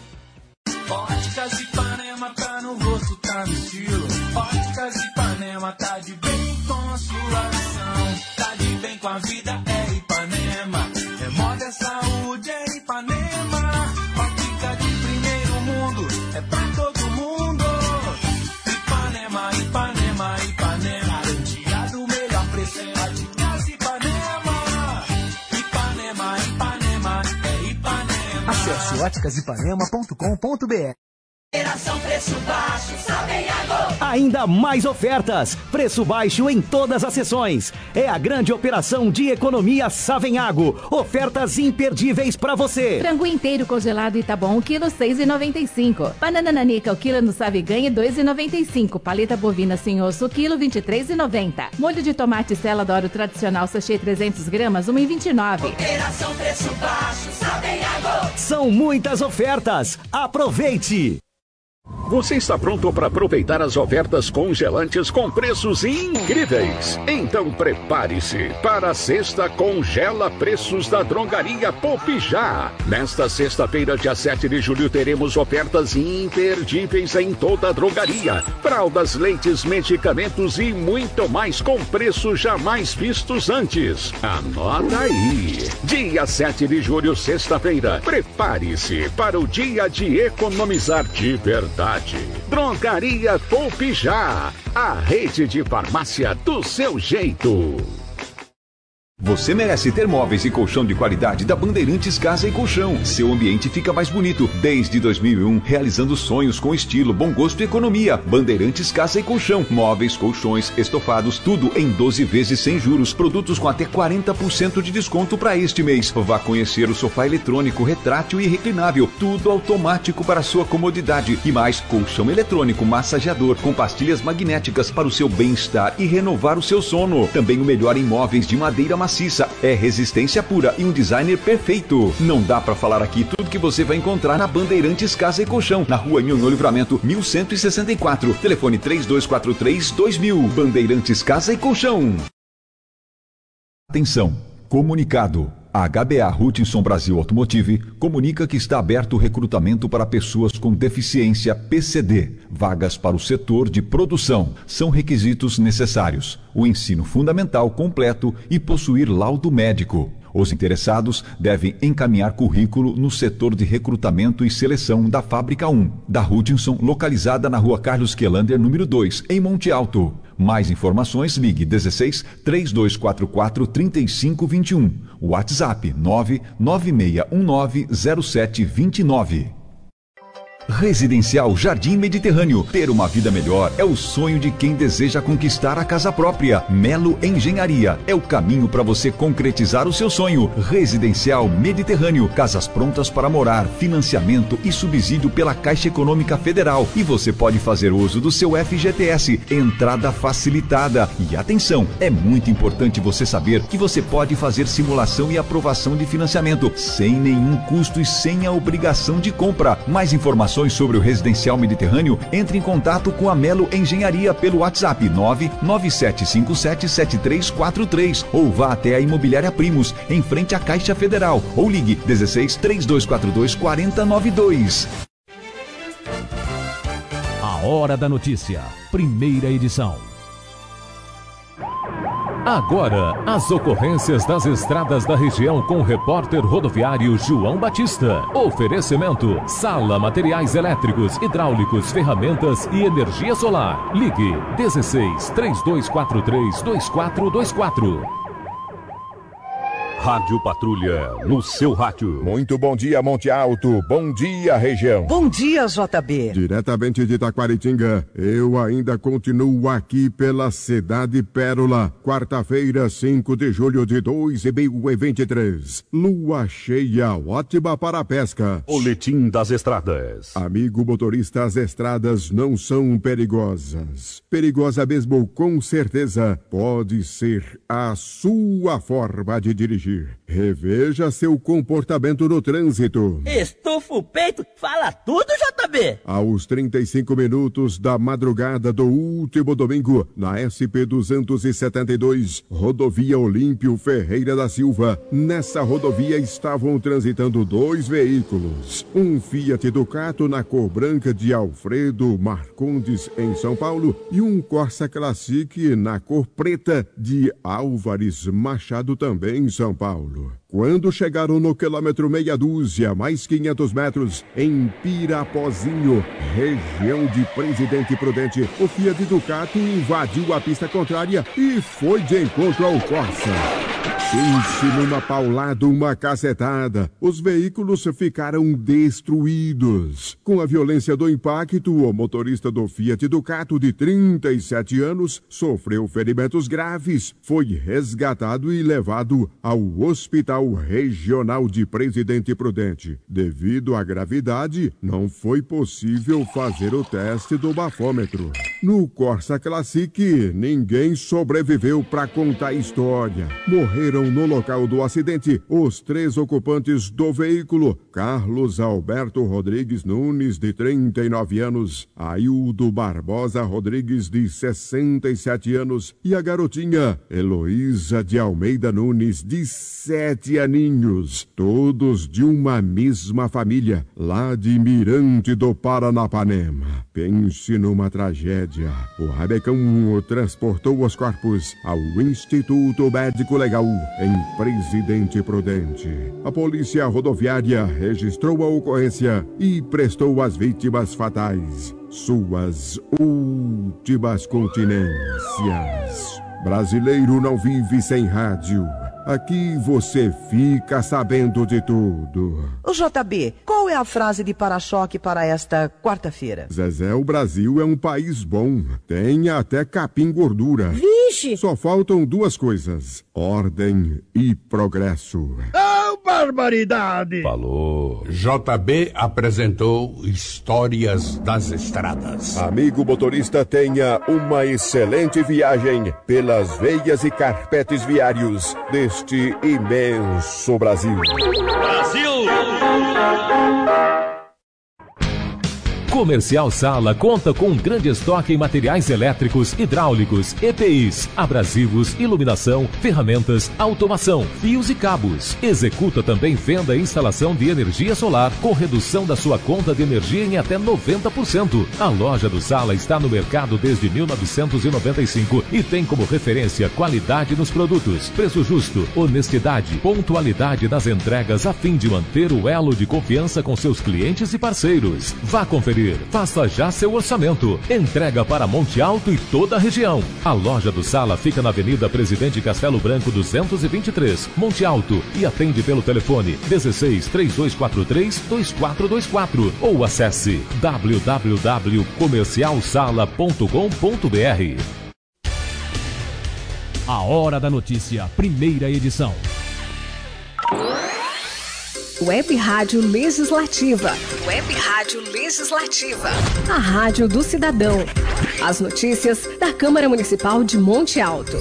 Óticas Ipanema tá no rosto, tá no estilo. Óticas Ipanema tá de bem com a sua ação. Tá de bem com a vida, é Ipanema. É moda, é saúde, é Ipanema. Ótica de primeiro mundo, é pra todo mundo. Ipanema, Ipanema, Ipanema. Garantia do melhor preço, é Óticas Ipanema. Ipanema, Ipanema, é Ipanema. Acesse óticas ipanema ponto com ponto br. Operação Preço Baixo, Savenhago. Ainda mais ofertas. Preço baixo em todas as sessões. É a grande operação de economia Savenhago. Ofertas imperdíveis para você. Frango inteiro congelado Itabom, quilo seis reais e noventa e cinco centavos. Banana nanica, o quilo no Saviganha, dois reais e noventa e cinco centavos. Paleta bovina sem osso, quilo vinte e três reais e noventa centavos. Molho de tomate Stella D'Oro tradicional sachê trezentos gramas, um real e vinte e nove centavos. Operação Preço Baixo, Savenhago. São muitas ofertas. Aproveite! Você está pronto para aproveitar as ofertas congelantes com preços incríveis? Então prepare-se para a sexta Congela Preços da Drogaria Popijá. Nesta sexta-feira, dia sete de julho, teremos ofertas imperdíveis em toda a drogaria. Fraldas, leites, medicamentos e muito mais com preços jamais vistos antes. Anota aí. Dia sete de julho, sexta-feira. Prepare-se para o dia de economizar de verdade. Drogaria Popijá, a rede de farmácia do seu jeito. Você merece ter móveis e colchão de qualidade da Bandeirantes Casa e Colchão. Seu ambiente fica mais bonito. Desde dois mil e um, realizando sonhos com estilo, bom gosto e economia. Bandeirantes Casa e Colchão. Móveis, colchões, estofados, tudo em doze vezes sem juros. Produtos com até quarenta por cento de desconto para este mês. Vá conhecer o sofá eletrônico, retrátil e reclinável. Tudo automático para sua comodidade. E mais, colchão eletrônico, massageador, com pastilhas magnéticas para o seu bem-estar e renovar o seu sono. Também o melhor em móveis de madeira macia. É resistência pura e um designer perfeito. Não dá pra falar aqui tudo que você vai encontrar na Bandeirantes Casa e Colchão, na rua Nhonhô Livramento, mil cento e sessenta e quatro. Telefone três dois quatro três, dois mil. Bandeirantes Casa e Colchão. Atenção, comunicado. A H B A Hutchinson Brasil Automotive comunica que está aberto o recrutamento para pessoas com deficiência P C D. Vagas para o setor de produção. São requisitos necessários: o ensino fundamental completo e possuir laudo médico. Os interessados devem encaminhar currículo no setor de recrutamento e seleção da Fábrica um, da Hutchinson, localizada na rua Carlos Quelander, número dois, em Monte Alto. Mais informações, ligue dezesseis, três dois quatro quatro, trinta e cinco vinte e um. WhatsApp nove nove seis um nove zero sete dois nove. Residencial Jardim Mediterrâneo. Ter uma vida melhor é o sonho de quem deseja conquistar a casa própria. Melo Engenharia é o caminho para você concretizar o seu sonho. Residencial Mediterrâneo. Casas prontas para morar, financiamento e subsídio pela Caixa Econômica Federal. E você pode fazer uso do seu F G T S. Entrada facilitada. E atenção, é muito importante você saber que você pode fazer simulação e aprovação de financiamento sem nenhum custo e sem a obrigação de compra. Mais informações sobre o Residencial Mediterrâneo, entre em contato com a Melo Engenharia pelo WhatsApp nove nove sete cinco sete sete três quatro três ou vá até a Imobiliária Primos, em frente à Caixa Federal, ou ligue dezesseis, três dois quatro dois, quatro zero nove dois. A Hora da Notícia, primeira edição. Agora, as ocorrências das estradas da região com o repórter rodoviário João Batista. Oferecimento: Sala Materiais Elétricos, Hidráulicos, Ferramentas e Energia Solar. Ligue dezesseis, três dois quatro três, dois quatro dois quatro. Rádio Patrulha, no seu rádio. Muito bom dia, Monte Alto. Bom dia, região. Bom dia, J B. Diretamente de Itaquaritinga, eu ainda continuo aqui pela Cidade Pérola. Quarta-feira, cinco de julho de dois mil e vinte e três. Lua cheia, ótima para a pesca. Boletim das estradas. Amigo motorista, as estradas não são perigosas. Perigosa mesmo, com certeza, pode ser a sua forma de dirigir. Reveja seu comportamento no trânsito. Estufa o peito, fala tudo, J B. Aos trinta e cinco minutos da madrugada do último domingo, na S P duzentos e setenta e dois, Rodovia Olímpio Ferreira da Silva. Nessa rodovia estavam transitando dois veículos. Um Fiat Ducato na cor branca de Alfredo Marcondes, em São Paulo, e um Corsa Classic na cor preta de Álvares Machado, também em São Paulo. Quando chegaram no quilômetro meia dúzia, mais quinhentos metros, em Pirapozinho, região de Presidente Prudente, o Fiat Ducato invadiu a pista contrária e foi de encontro ao Corsa. Pense numa paulada, uma cacetada. Os veículos ficaram destruídos. Com a violência do impacto, o motorista do Fiat Ducato de trinta e sete anos sofreu ferimentos graves. Foi resgatado e levado ao Hospital Regional de Presidente Prudente. Devido à gravidade, não foi possível fazer o teste do bafômetro. No Corsa Classic, ninguém sobreviveu para contar a história. Morreram no local do acidente os três ocupantes do veículo: Carlos Alberto Rodrigues Nunes, de trinta e nove anos, Aildo Barbosa Rodrigues, de sessenta e sete anos, e a garotinha Heloísa de Almeida Nunes, de sete aninhos, todos de uma mesma família, lá de Mirante do Paranapanema. Pense numa tragédia. O Rabecão transportou os corpos ao Instituto Médico Legal em Presidente Prudente. A Polícia Rodoviária registrou a ocorrência e prestou às vítimas fatais suas últimas continências. Brasileiro não vive sem rádio. Aqui você fica sabendo de tudo. Ô J B, qual é a frase de para-choque para esta quarta-feira? Zezé, o Brasil é um país bom. Tem até capim gordura. Vixe! Só faltam duas coisas: ordem e progresso. Oh, barbaridade! Falou. J B apresentou Histórias das Estradas. Amigo motorista, tenha uma excelente viagem pelas veias e carpetes viários deste imenso Brasil. Brasil! Comercial Sala conta com um grande estoque em materiais elétricos, hidráulicos, E P Is, abrasivos, iluminação, ferramentas, automação, fios e cabos. Executa também venda e instalação de energia solar com redução da sua conta de energia em até noventa por cento. A loja do Sala está no mercado desde mil novecentos e noventa e cinco e tem como referência qualidade nos produtos, preço justo, honestidade, pontualidade nas entregas a fim de manter o elo de confiança com seus clientes e parceiros. Vá conferir. Faça já seu orçamento. Entrega para Monte Alto e toda a região. A loja do Sala fica na Avenida Presidente Castelo Branco duzentos e vinte e três, Monte Alto, e atende pelo telefone dezesseis, três dois quatro três, dois quatro dois quatro ou acesse w w w ponto comercial sala ponto com ponto b r. A Hora da Notícia, primeira edição. Web Rádio Legislativa. Web Rádio Legislativa. A Rádio do Cidadão. As notícias da Câmara Municipal de Monte Alto.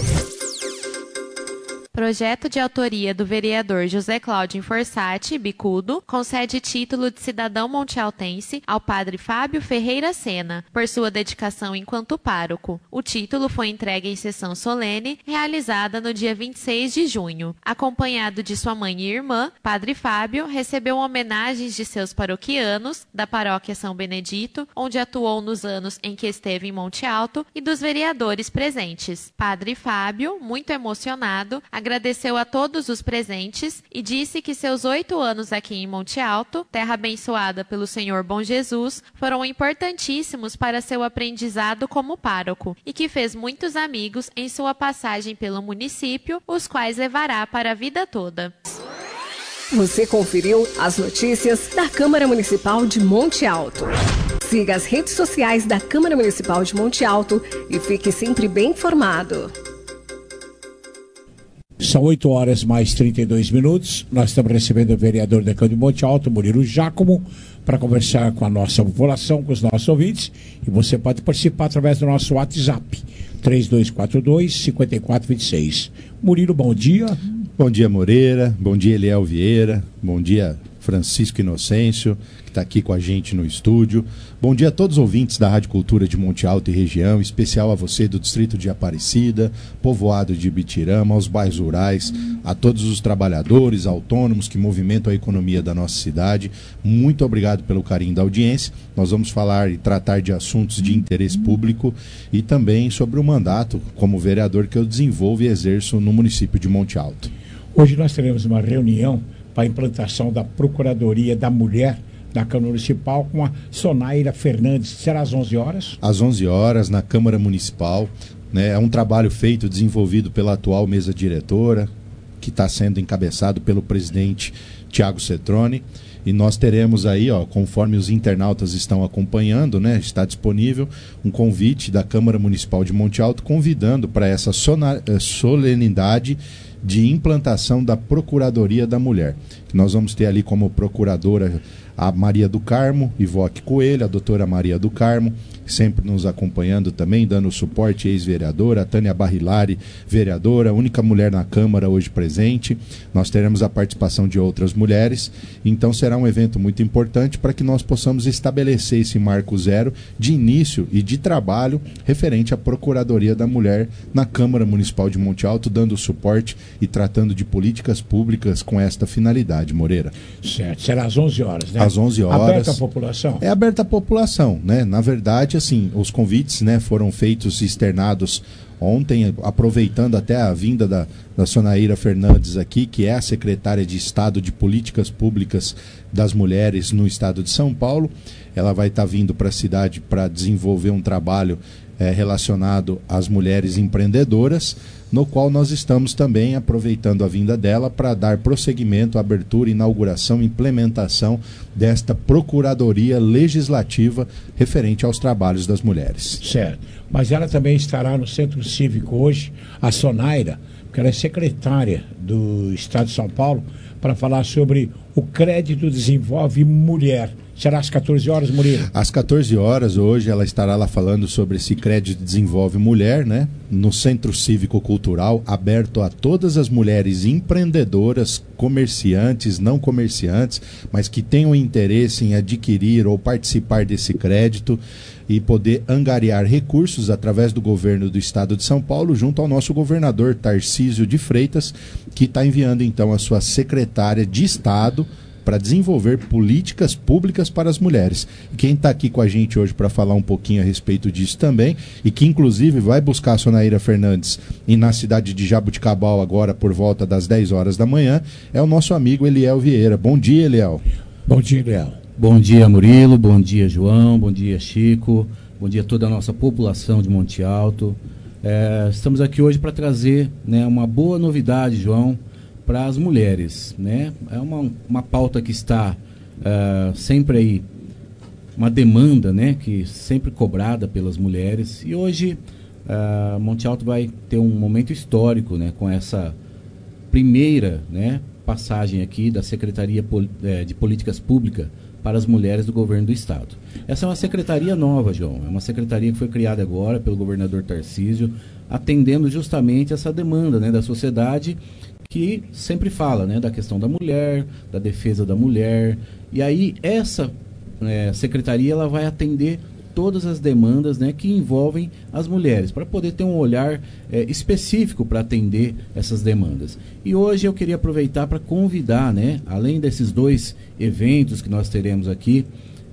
Projeto de autoria do vereador José Cláudio Forsatti, bicudo, concede título de cidadão montealtense ao padre Fábio Ferreira Sena, por sua dedicação enquanto pároco. O título foi entregue em sessão solene, realizada no dia vinte e seis de junho. Acompanhado de sua mãe e irmã, padre Fábio recebeu homenagens de seus paroquianos, da paróquia São Benedito, onde atuou nos anos em que esteve em Monte Alto, e dos vereadores presentes. Padre Fábio, muito emocionado, agradeceu a todos os presentes e disse que seus oito anos aqui em Monte Alto, terra abençoada pelo Senhor Bom Jesus, foram importantíssimos para seu aprendizado como pároco e que fez muitos amigos em sua passagem pelo município, os quais levará para a vida toda. Você conferiu as notícias da Câmara Municipal de Monte Alto. Siga as redes sociais da Câmara Municipal de Monte Alto e fique sempre bem informado. São oito horas mais trinta e dois minutos. Nós estamos recebendo o vereador da Câmara de Monte Alto, Murilo Giacomo, para conversar com a nossa população, com os nossos ouvintes. E você pode participar através do nosso WhatsApp, três dois quatro dois, cinco quatro dois seis. Murilo, bom dia. Bom dia, Moreira. Bom dia, Eliel Vieira. Bom dia, Francisco Inocêncio, que está aqui com a gente no estúdio. Bom dia a todos os ouvintes da Rádio Cultura de Monte Alto e região, em especial a você do distrito de Aparecida, povoado de Ibitirama, aos bairros rurais, a todos os trabalhadores, autônomos que movimentam a economia da nossa cidade. Muito obrigado pelo carinho da audiência. Nós vamos falar e tratar de assuntos de interesse público e também sobre o mandato como vereador que eu desenvolvo e exerço no município de Monte Alto. Hoje nós teremos uma reunião para a implantação da Procuradoria da Mulher da Câmara Municipal com a Sonaira Fernandes. Será às onze horas? Às onze horas, na Câmara Municipal. Né? É um trabalho feito, desenvolvido pela atual mesa diretora, que está sendo encabeçado pelo presidente Tiago Cetroni. E nós teremos aí, ó, conforme os internautas estão acompanhando, né, está disponível um convite da Câmara Municipal de Monte Alto convidando para essa sona- solenidade de implantação da Procuradoria da Mulher. Nós vamos ter ali como procuradora a Maria do Carmo, Ivoque Coelho, a doutora Maria do Carmo, sempre nos acompanhando também, dando suporte, ex-vereadora, a Tânia Barrilari, vereadora, única mulher na Câmara hoje presente. Nós teremos a participação de outras mulheres, então será um evento muito importante para que nós possamos estabelecer esse marco zero de início e de trabalho referente à Procuradoria da Mulher na Câmara Municipal de Monte Alto, dando suporte e tratando de políticas públicas com esta finalidade, Moreira. Certo, será às onze horas, né? Às onze horas. Aberta à população? É aberta à população, né? Na verdade, assim, os convites, né, foram feitos e externados ontem, aproveitando até a vinda da, da Sonaíra Fernandes aqui, que é a secretária de Estado de Políticas Públicas das Mulheres no estado de São Paulo. Ela vai estar vindo para a cidade para desenvolver um trabalho é, relacionado às mulheres empreendedoras, no qual nós estamos também aproveitando a vinda dela para dar prosseguimento, abertura, inauguração, implementação desta Procuradoria Legislativa referente aos trabalhos das mulheres. Certo. Mas ela também estará no Centro Cívico hoje, a Sonaira, que ela é secretária do Estado de São Paulo, para falar sobre o Crédito Desenvolve Mulher. Será às quatorze horas, Murilo? Às quatorze horas, hoje, ela estará lá falando sobre esse Crédito Desenvolve Mulher, né? No Centro Cívico Cultural, aberto a todas as mulheres empreendedoras, comerciantes, não comerciantes, mas que tenham interesse em adquirir ou participar desse crédito e poder angariar recursos através do governo do estado de São Paulo, junto ao nosso governador Tarcísio de Freitas, que está enviando então a sua secretária de Estado para desenvolver políticas públicas para as mulheres. E quem está aqui com a gente hoje para falar um pouquinho a respeito disso também, e que inclusive vai buscar a Sonaíra Fernandes e na cidade de Jabuticabal agora por volta das dez horas da manhã, é o nosso amigo Eliel Vieira. Bom dia, Eliel. Bom dia, Eliel. Bom dia, Murilo. Bom dia, João. Bom dia, Chico. Bom dia a toda a nossa população de Monte Alto. É, estamos aqui hoje para trazer, né, uma boa novidade, João, para as mulheres, né? É uma, uma pauta que está uh, sempre aí, uma demanda, né, que sempre cobrada pelas mulheres, e hoje uh, Monte Alto vai ter um momento histórico, né, com essa primeira, né, passagem aqui da Secretaria de Políticas Públicas para as mulheres do governo do estado. Essa é uma secretaria nova, João, é uma secretaria que foi criada agora pelo governador Tarcísio, atendendo justamente essa demanda, né, da sociedade, que sempre fala, né, da questão da mulher, da defesa da mulher, e aí essa é, secretaria ela vai atender todas as demandas, né, que envolvem as mulheres, para poder ter um olhar é, específico para atender essas demandas. E hoje eu queria aproveitar para convidar, né, além desses dois eventos que nós teremos aqui,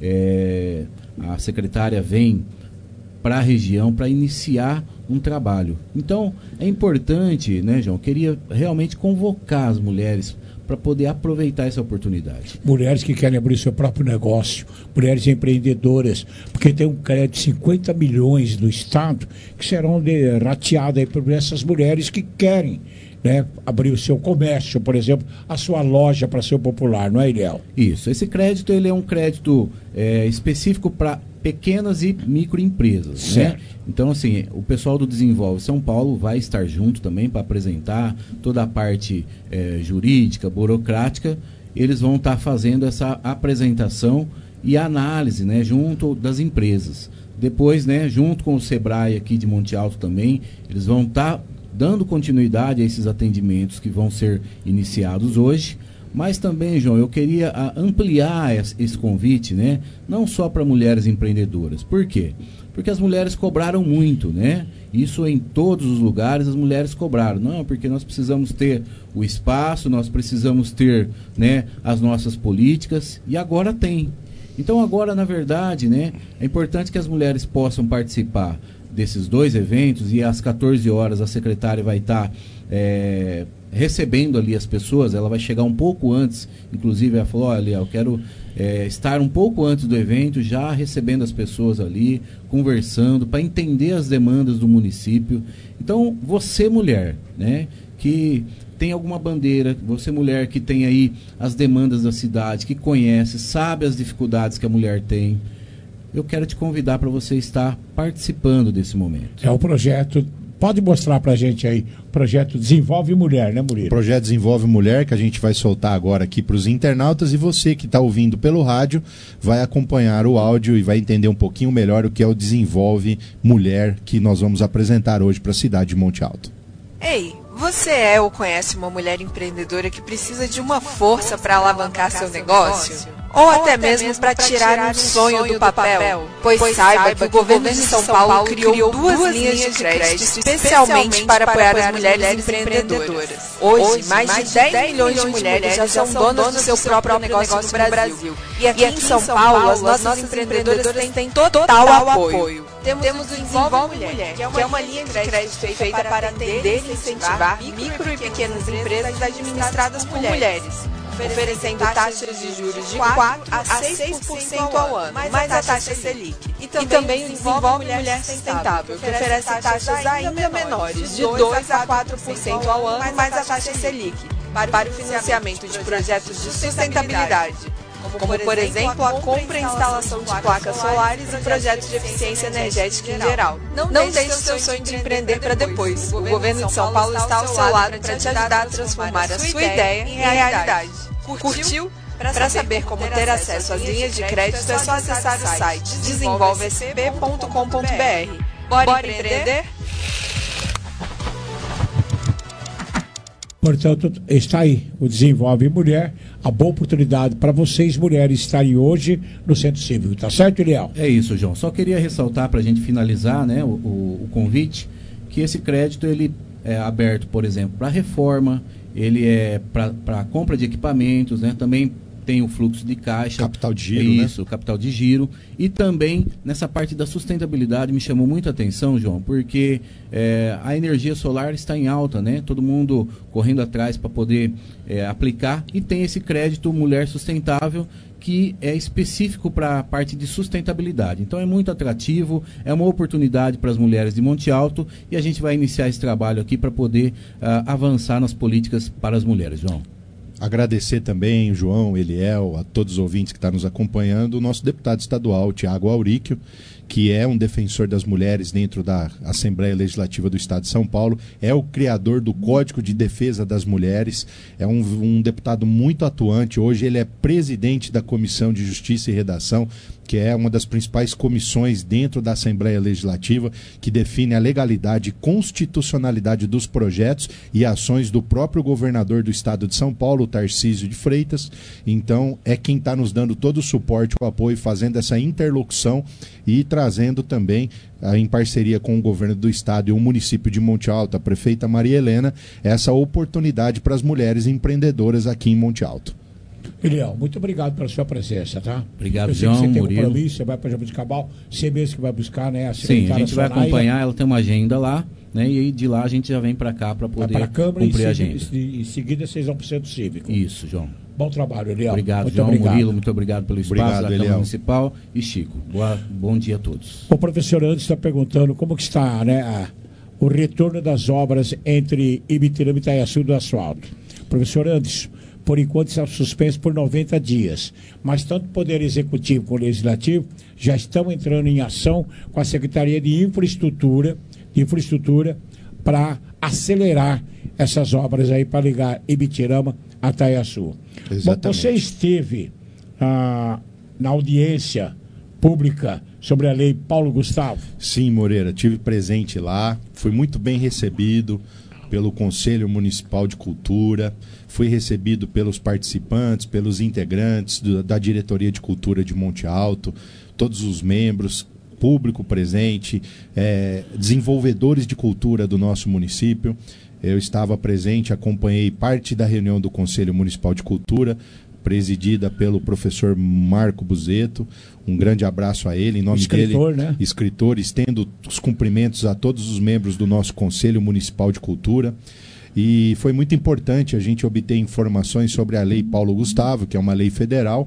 é, a secretária vem para a região para iniciar um trabalho. Então, é importante, né, João, queria realmente convocar as mulheres para poder aproveitar essa oportunidade. Mulheres que querem abrir seu próprio negócio, mulheres empreendedoras, porque tem um crédito de cinquenta milhões do Estado que serão de, rateados aí por essas mulheres que querem, né, abrir o seu comércio, por exemplo, a sua loja para ser popular, não é, Eliel? Isso, esse crédito ele é um crédito é, específico para pequenas e microempresas, né? Então, assim, o pessoal do Desenvolve São Paulo vai estar junto também para apresentar toda a parte é, jurídica, burocrática. Eles vão estar fazendo essa apresentação e análise, né, junto das empresas. Depois, né, junto com o Sebrae aqui de Monte Alto também, eles vão estar dando continuidade a esses atendimentos que vão ser iniciados hoje. Mas também, João, eu queria a, ampliar esse convite, né? Não só para mulheres empreendedoras. Por quê? Porque as mulheres cobraram muito, né? Isso em todos os lugares as mulheres cobraram. Não, porque nós precisamos ter o espaço, nós precisamos ter, né, as nossas políticas, e agora tem. Então agora, na verdade, né, é importante que as mulheres possam participar desses dois eventos, e às quatorze horas a secretária vai estar é, recebendo ali as pessoas. Ela vai chegar um pouco antes, inclusive ela falou, olha, eu quero é, estar um pouco antes do evento, já recebendo as pessoas ali, conversando, para entender as demandas do município. Então, você mulher, né, que tem alguma bandeira, você mulher que tem aí as demandas da cidade, que conhece, sabe as dificuldades que a mulher tem, eu quero te convidar para você estar participando desse momento. É o projeto, pode mostrar para a gente aí, o projeto Desenvolve Mulher, né, Murilo? O projeto Desenvolve Mulher, que a gente vai soltar agora aqui para os internautas, e você que está ouvindo pelo rádio vai acompanhar o áudio e vai entender um pouquinho melhor o que é o Desenvolve Mulher, que nós vamos apresentar hoje para a cidade de Monte Alto. Ei, você é ou conhece uma mulher empreendedora que precisa de uma força para alavancar seu negócio? Ou até mesmo para tirar um sonho do papel? Pois saiba que o governo de São Paulo criou duas linhas de crédito especialmente para apoiar as mulheres empreendedoras. Hoje, mais de dez milhões de mulheres já são donas do seu próprio negócio no Brasil. E aqui em São Paulo, as nossas empreendedoras têm total apoio. Temos o Desenvolve Mulher, que é uma linha de crédito feita para atender e incentivar micro e pequenas empresas administradas por mulheres, oferecendo taxas de juros de quatro a seis por cento ao ano, mais a taxa Selic. E também o Desenvolve Mulher Sustentável, que oferece taxas ainda menores, de dois a quatro por cento ao ano, mais a taxa Selic, para o financiamento de projetos de sustentabilidade, como, por exemplo, a compra e instalação de placas solares e projetos de eficiência energética em geral. Não deixe seu sonho de empreender para depois. O governo de São Paulo está ao seu lado para te ajudar a transformar a sua ideia em realidade. Curtiu? Para saber como ter acesso às linhas de crédito é só acessar o site desenvolve s p ponto com ponto b r. Bora empreender? Portanto, está aí o Desenvolve Mulher, a boa oportunidade para vocês, mulheres, estarem hoje no Centro Cívico. Tá certo, Eliel? É isso, João. Só queria ressaltar para a gente finalizar, né, o, o, o convite, que esse crédito ele é aberto, por exemplo, para reforma, ele é para compra de equipamentos, né, também tem o fluxo de caixa. Capital de giro, Isso, né? capital de giro. E também nessa parte da sustentabilidade me chamou muita atenção, João, porque é, a energia solar está em alta, né? Todo mundo correndo atrás para poder é, aplicar. E tem esse crédito Mulher Sustentável, que é específico para a parte de sustentabilidade. Então é muito atrativo, é uma oportunidade para as mulheres de Monte Alto, e a gente vai iniciar esse trabalho aqui para poder uh, avançar nas políticas para as mulheres, João. Agradecer também, João, Eliel, a todos os ouvintes que estão nos acompanhando, o nosso deputado estadual, Tiago Auríquio, que é um defensor das mulheres dentro da Assembleia Legislativa do Estado de São Paulo, é o criador do Código de Defesa das Mulheres, é um, um deputado muito atuante. Hoje ele é presidente da Comissão de Justiça e Redação, que é uma das principais comissões dentro da Assembleia Legislativa, que define a legalidade e constitucionalidade dos projetos e ações do próprio governador do Estado de São Paulo, Tarcísio de Freitas. Então, é quem está nos dando todo o suporte, o apoio, fazendo essa interlocução e trazendo também, em parceria com o governo do Estado e o município de Monte Alto, a prefeita Maria Helena, essa oportunidade para as mulheres empreendedoras aqui em Monte Alto. Eliel, muito obrigado pela sua presença, tá? Obrigado, Eu sei João, que você tem Murilo. compromisso, você vai para Jabuticabal, você mesmo que vai buscar, né? A Sim, a gente vai acompanhar, ela tem uma agenda lá, né? E aí de lá a gente já vem para cá para poder pra Câmara, cumprir e a agenda. E em seguida vocês vão para o Centro Cívico. Isso, João. Bom trabalho, Eliel. Obrigado, muito João, obrigado. Murilo, muito obrigado pelo espaço Obrigado, da Câmara Eliel. Municipal. E Chico, boa, bom dia a todos. O professor Andes está perguntando como que está, né, a, o retorno das obras entre Ibitirama e Itaiaçu do asfalto. Professor Andes, por enquanto está suspenso por noventa dias, mas tanto o Poder Executivo como o Legislativo já estão entrando em ação com a Secretaria de Infraestrutura, de Infraestrutura para acelerar essas obras aí para ligar Ibitirama a Itaiaçu. Bom, você esteve ah, na audiência pública sobre a lei Paulo Gustavo? Sim, Moreira, tive presente lá, fui muito bem recebido pelo Conselho Municipal de Cultura, fui recebido pelos participantes, pelos integrantes do, da Diretoria de Cultura de Monte Alto, todos os membros, público presente, é, desenvolvedores de cultura do nosso município. Eu estava presente, acompanhei parte da reunião do Conselho Municipal de Cultura, presidida pelo professor Marco Buzeto. Um grande abraço a ele, em nome escritor, dele, né? escritor, estendo os cumprimentos a todos os membros do nosso Conselho Municipal de Cultura. E foi muito importante a gente obter informações sobre a Lei Paulo Gustavo, que é uma lei federal,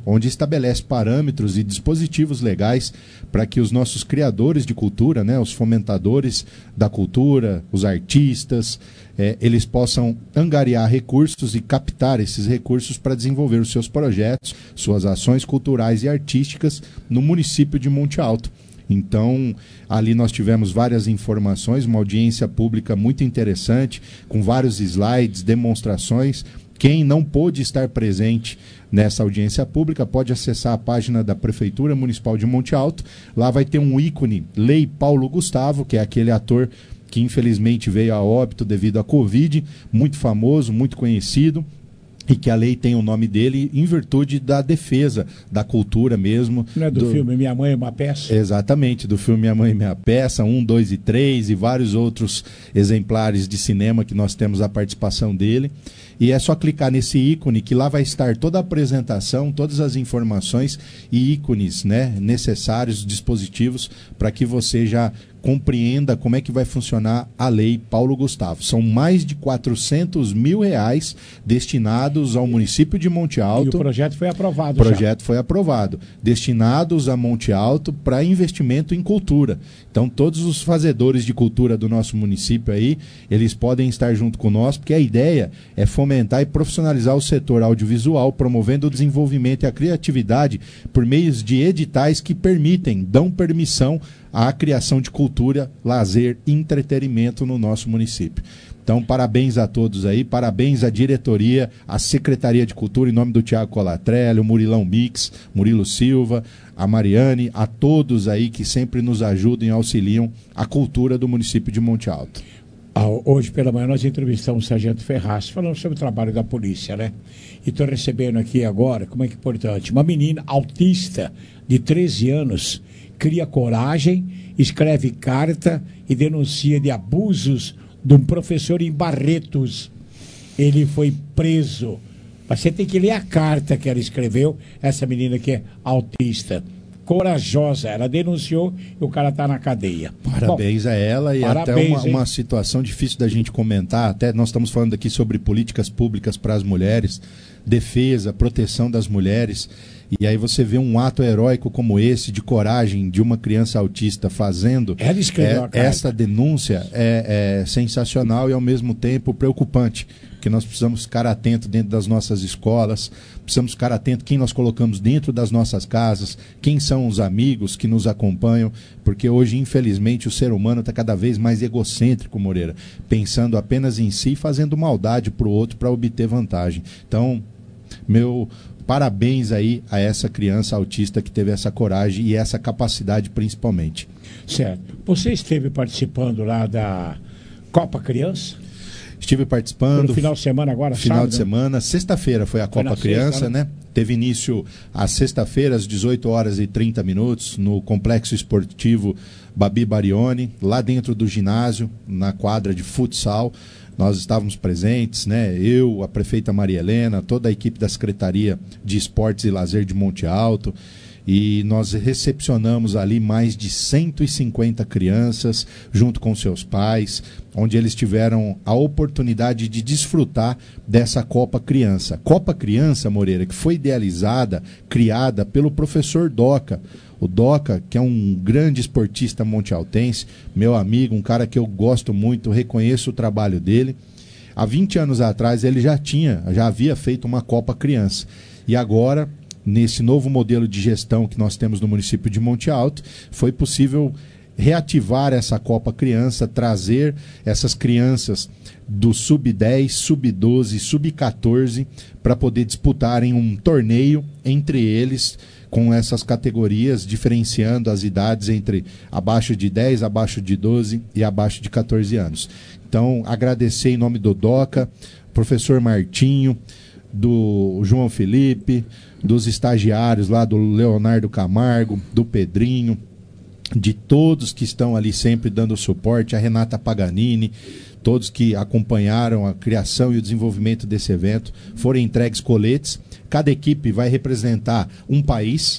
onde estabelece parâmetros e dispositivos legais para que os nossos criadores de cultura, né, os fomentadores da cultura, os artistas, é, eles possam angariar recursos e captar esses recursos para desenvolver os seus projetos, suas ações culturais e artísticas no município de Monte Alto. Então, ali nós tivemos várias informações, uma audiência pública muito interessante, com vários slides, demonstrações. Quem não pôde estar presente nessa audiência pública pode acessar a página da Prefeitura Municipal de Monte Alto. Lá vai ter um ícone, Lei Paulo Gustavo, que é aquele ator que infelizmente veio a óbito devido à Covid, muito famoso, muito conhecido, e que a lei tem o nome dele em virtude da defesa da cultura mesmo. Não é do, do... filme Minha Mãe é uma Peça? Exatamente, do filme Minha Mãe é Minha Peça, um, dois e três e vários outros exemplares de cinema que nós temos a participação dele. E é só clicar nesse ícone que lá vai estar toda a apresentação, todas as informações e ícones, né, necessários, dispositivos, para que você já compreenda como é que vai funcionar a Lei Paulo Gustavo. São mais de quatrocentos mil reais destinados ao município de Monte Alto. E o projeto foi aprovado. O projeto já. foi aprovado. Destinados a Monte Alto para investimento em cultura. Então, todos os fazedores de cultura do nosso município aí, eles podem estar junto conosco, porque a ideia é fomentar e profissionalizar o setor audiovisual, promovendo o desenvolvimento e a criatividade por meios de editais que permitem, dão permissão à criação de cultura, lazer e entretenimento no nosso município. Então, parabéns a todos aí, parabéns à diretoria, à Secretaria de Cultura, em nome do Tiago Colatrelli, o Murilão Mix, Murilo Silva, a Mariane, a todos aí que sempre nos ajudam e auxiliam a cultura do município de Monte Alto. Ah, hoje pela manhã nós entrevistamos o Sargento Ferraz, falando sobre o trabalho da polícia, né? E estou recebendo aqui agora, como é que é importante, uma menina autista de treze anos, cria coragem, escreve carta e denuncia de abusos de um professor em Barretos. Ele foi preso. Você tem que ler a carta que ela escreveu, essa menina que é autista. Corajosa, ela denunciou e o cara está na cadeia. Parabéns Bom, a ela e parabéns, até uma, uma situação difícil da gente comentar, até nós estamos falando aqui sobre políticas públicas para as mulheres, defesa, proteção das mulheres, e aí você vê um ato heróico como esse, de coragem de uma criança autista fazendo ela escreveu é, a carta. Essa denúncia é, é sensacional e ao mesmo tempo preocupante, porque nós precisamos ficar atentos dentro das nossas escolas, precisamos ficar atentos quem nós colocamos dentro das nossas casas, quem são os amigos que nos acompanham, porque hoje, infelizmente, o ser humano está cada vez mais egocêntrico, Moreira, pensando apenas em si e fazendo maldade para o outro para obter vantagem. Então, meu parabéns aí a essa criança autista que teve essa coragem e essa capacidade principalmente. Certo. Você esteve participando lá da Copa Criança? Estive participando. No final de semana agora, Final sábado, de semana. Sexta-feira foi a foi Copa Criança, sexta, né? né? Teve início às sexta-feira, às dezoito horas e trinta minutos, no Complexo Esportivo Babi Barioni, lá dentro do ginásio, na quadra de futsal. Nós estávamos presentes, né? Eu, a prefeita Maria Helena, toda a equipe da Secretaria de Esportes e Lazer de Monte Alto. E nós recepcionamos ali mais de cento e cinquenta crianças, junto com seus pais, onde eles tiveram a oportunidade de desfrutar dessa Copa Criança. Copa Criança, Moreira, que foi idealizada, criada pelo professor Doca. O Doca, que é um grande esportista montealtense, meu amigo, um cara que eu gosto muito, reconheço o trabalho dele. Há vinte anos atrás ele já tinha, já havia feito uma Copa Criança. E agora, nesse novo modelo de gestão que nós temos no município de Monte Alto, foi possível reativar essa Copa Criança, trazer essas crianças do sub dez, sub doze, sub quatorze para poder disputarem um torneio entre eles com essas categorias, diferenciando as idades entre abaixo de dez, abaixo de doze e abaixo de quatorze anos. Então, agradecer em nome do Doca, professor Martinho, do João Felipe, dos estagiários lá do Leonardo Camargo, do Pedrinho, de todos que estão ali sempre dando suporte, a Renata Paganini, todos que acompanharam a criação e o desenvolvimento desse evento. Foram entregues coletes, cada equipe vai representar um país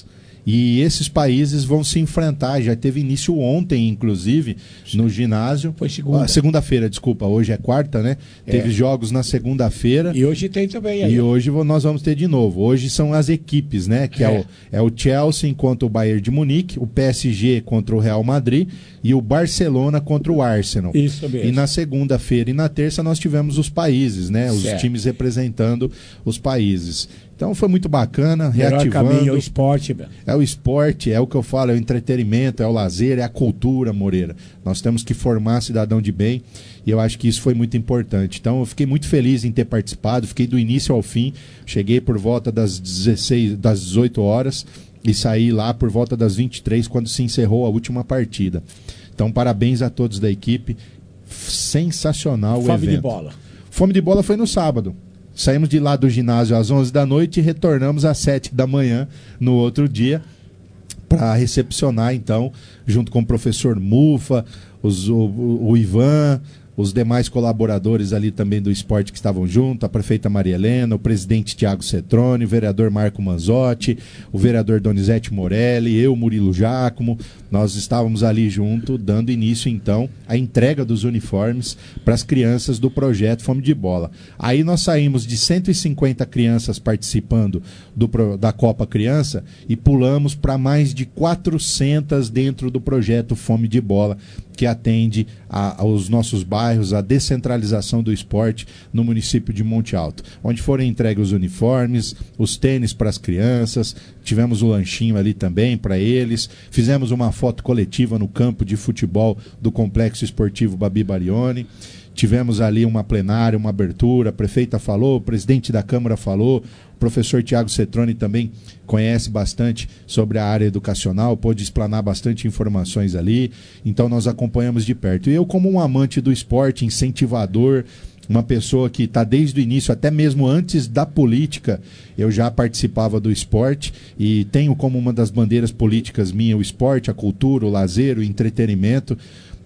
E esses países vão se enfrentar, já teve início ontem, inclusive, no ginásio. Foi segunda. Ah, segunda-feira, desculpa, hoje é quarta, né? É. Teve jogos na segunda-feira. E hoje tem também. Aí. E hoje nós vamos ter de novo. Hoje são as equipes, né? Que é, é, o, é o Chelsea contra o Bayern de Munique, o P S G contra o Real Madrid e o Barcelona contra o Arsenal. Isso mesmo. E na segunda-feira e na terça nós tivemos os países, né? Os certo. times representando os países. Então foi muito bacana, reativando. Caminho é o esporte, meu. É o esporte, é o que eu falo, é o entretenimento, é o lazer, é a cultura, Moreira. Nós temos que formar cidadão de bem e eu acho que isso foi muito importante. Então eu fiquei muito feliz em ter participado, fiquei do início ao fim, cheguei por volta das dezesseis, das dezoito horas e saí lá por volta das vinte e três, quando se encerrou a última partida. Então parabéns a todos da equipe, sensacional o evento. Fome de bola. Fome de bola foi no sábado. Saímos de lá do ginásio às onze da noite e retornamos às sete da manhã no outro dia para recepcionar, então, junto com o professor Mufa, os, o, o Ivan, os demais colaboradores ali também do esporte que estavam junto, a prefeita Maria Helena, o presidente Tiago Cetrone, o vereador Marco Manzotti, o vereador Donizete Morelli, eu, Murilo Giacomo, nós estávamos ali junto, dando início então à entrega dos uniformes para as crianças do projeto Fome de Bola. Aí nós saímos de cento e cinquenta crianças participando do, da Copa Criança e pulamos para mais de quatrocentas dentro do projeto Fome de Bola, que atende a, aos nossos bairros, a descentralização do esporte no município de Monte Alto, onde foram entregues os uniformes, os tênis para as crianças, tivemos o lanchinho ali também para eles, fizemos uma foto coletiva no campo de futebol do Complexo Esportivo Babi Barioni, tivemos ali uma plenária, uma abertura, a prefeita falou, o presidente da Câmara falou, o professor Tiago Cetrone também conhece bastante sobre a área educacional, pôde explanar bastante informações ali, então nós acompanhamos de perto. E eu, como um amante do esporte, incentivador, uma pessoa que está desde o início, até mesmo antes da política, eu já participava do esporte e tenho como uma das bandeiras políticas minha o esporte, a cultura, o lazer, o entretenimento.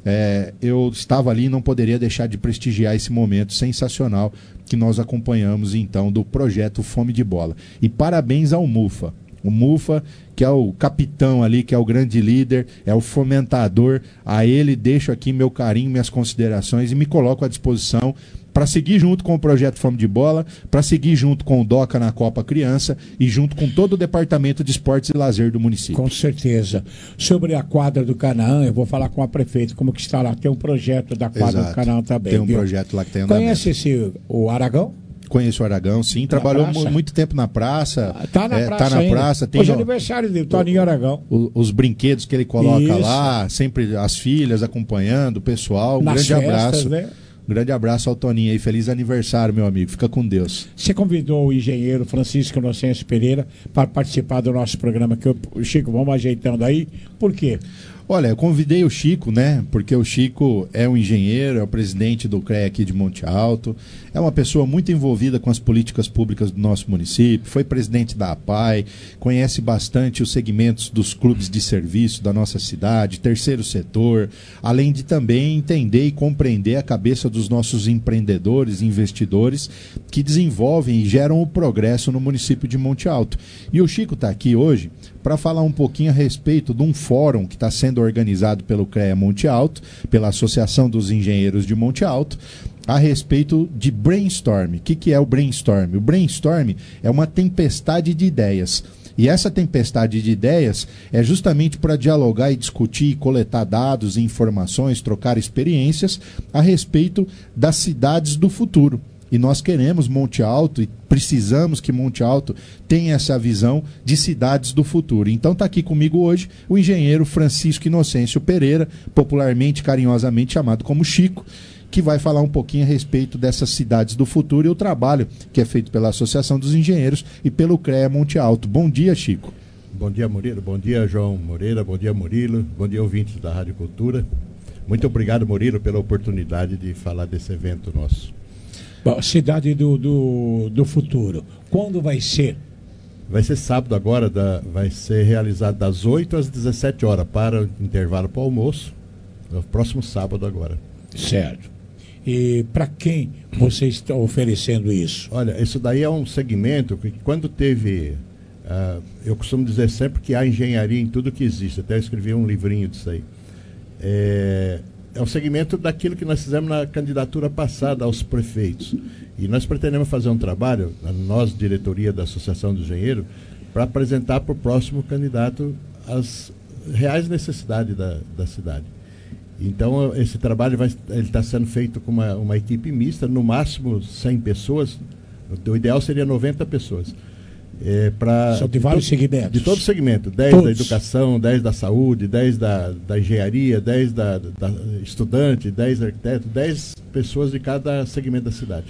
É, eu estava ali e não poderia deixar de prestigiar esse momento sensacional que nós acompanhamos então do projeto Fome de Bola. E parabéns ao Mufa. O Mufa, que é o capitão ali, que é o grande líder, é o fomentador. A ele deixo aqui meu carinho, minhas considerações e me coloco à disposição para seguir junto com o projeto Fome de Bola, para seguir junto com o DOCA na Copa Criança e junto com todo o Departamento de Esportes e Lazer do município. Com certeza. Sobre a quadra do Canaã, eu vou falar com a prefeita, como que está lá. Tem um projeto da quadra Exato. do Canaã também. Tem um viu? projeto lá que tem andamento. Conhece esse, o Aragão? Conheço o Aragão, sim. Na Trabalhou praça? muito tempo na praça. Tá na é, praça tá na ainda. praça. Tem Hoje é o, aniversário dele, Toninho Aragão. o, os brinquedos que ele coloca Isso. lá, sempre as filhas acompanhando, o pessoal. Um Nas grande festas, abraço. né? Um grande abraço ao Toninho aí. Feliz aniversário, meu amigo. Fica com Deus. Você convidou o engenheiro Francisco Inocêncio Pereira para participar do nosso programa aqui. O Chico, vamos ajeitando aí. Por quê? Olha, eu convidei o Chico, né? Porque o Chico é um engenheiro, é o presidente do C R E A aqui de Monte Alto, é uma pessoa muito envolvida com as políticas públicas do nosso município, foi presidente da A P A I, conhece bastante os segmentos dos clubes de serviço da nossa cidade, terceiro setor, além de também entender e compreender a cabeça dos nossos empreendedores e investidores que desenvolvem e geram o progresso no município de Monte Alto. E o Chico está aqui hoje para falar um pouquinho a respeito de um fórum que está sendo organizado pelo C R E A Monte Alto, pela Associação dos Engenheiros de Monte Alto, a respeito de brainstorm. O que, que é o brainstorm? O brainstorm é uma tempestade de ideias. E essa tempestade de ideias é justamente para dialogar e discutir, coletar dados e informações, trocar experiências a respeito das cidades do futuro. E nós queremos Monte Alto e precisamos que Monte Alto tenha essa visão de cidades do futuro. Então está aqui comigo hoje o engenheiro Francisco Inocêncio Pereira, popularmente, carinhosamente chamado como Chico, que vai falar um pouquinho a respeito dessas cidades do futuro e o trabalho que é feito pela Associação dos Engenheiros e pelo C R E A Monte Alto. Bom dia, Chico. Bom dia, Murilo. Bom dia, João Moreira. Bom dia, Murilo. Bom dia, ouvintes da Rádio Cultura. Muito obrigado, Murilo, pela oportunidade de falar desse evento nosso. Bom, cidade do, do, do futuro. Quando vai ser? Vai ser sábado agora, da, vai ser realizado das oito às dezessete horas, para o intervalo para o almoço. É o próximo sábado agora. Certo. E para quem você está oferecendo isso? Olha, isso daí é um segmento que quando teve Uh, eu costumo dizer sempre que há engenharia em tudo que existe. Até eu escrevi um livrinho disso aí. É, é um segmento daquilo que nós fizemos na candidatura passada aos prefeitos. E nós pretendemos fazer um trabalho, nós, diretoria da Associação do Engenheiro, para apresentar para o próximo candidato as reais necessidades da, da cidade. Então, esse trabalho vai, ele está sendo feito com uma, uma equipe mista, no máximo cem pessoas. O ideal seria noventa pessoas. É, pra, São de vários to, segmentos. De todo segmento. dez Todos. Da educação, dez da saúde, dez da, da engenharia, dez da, da estudante, dez arquiteto, dez pessoas de cada segmento da cidade.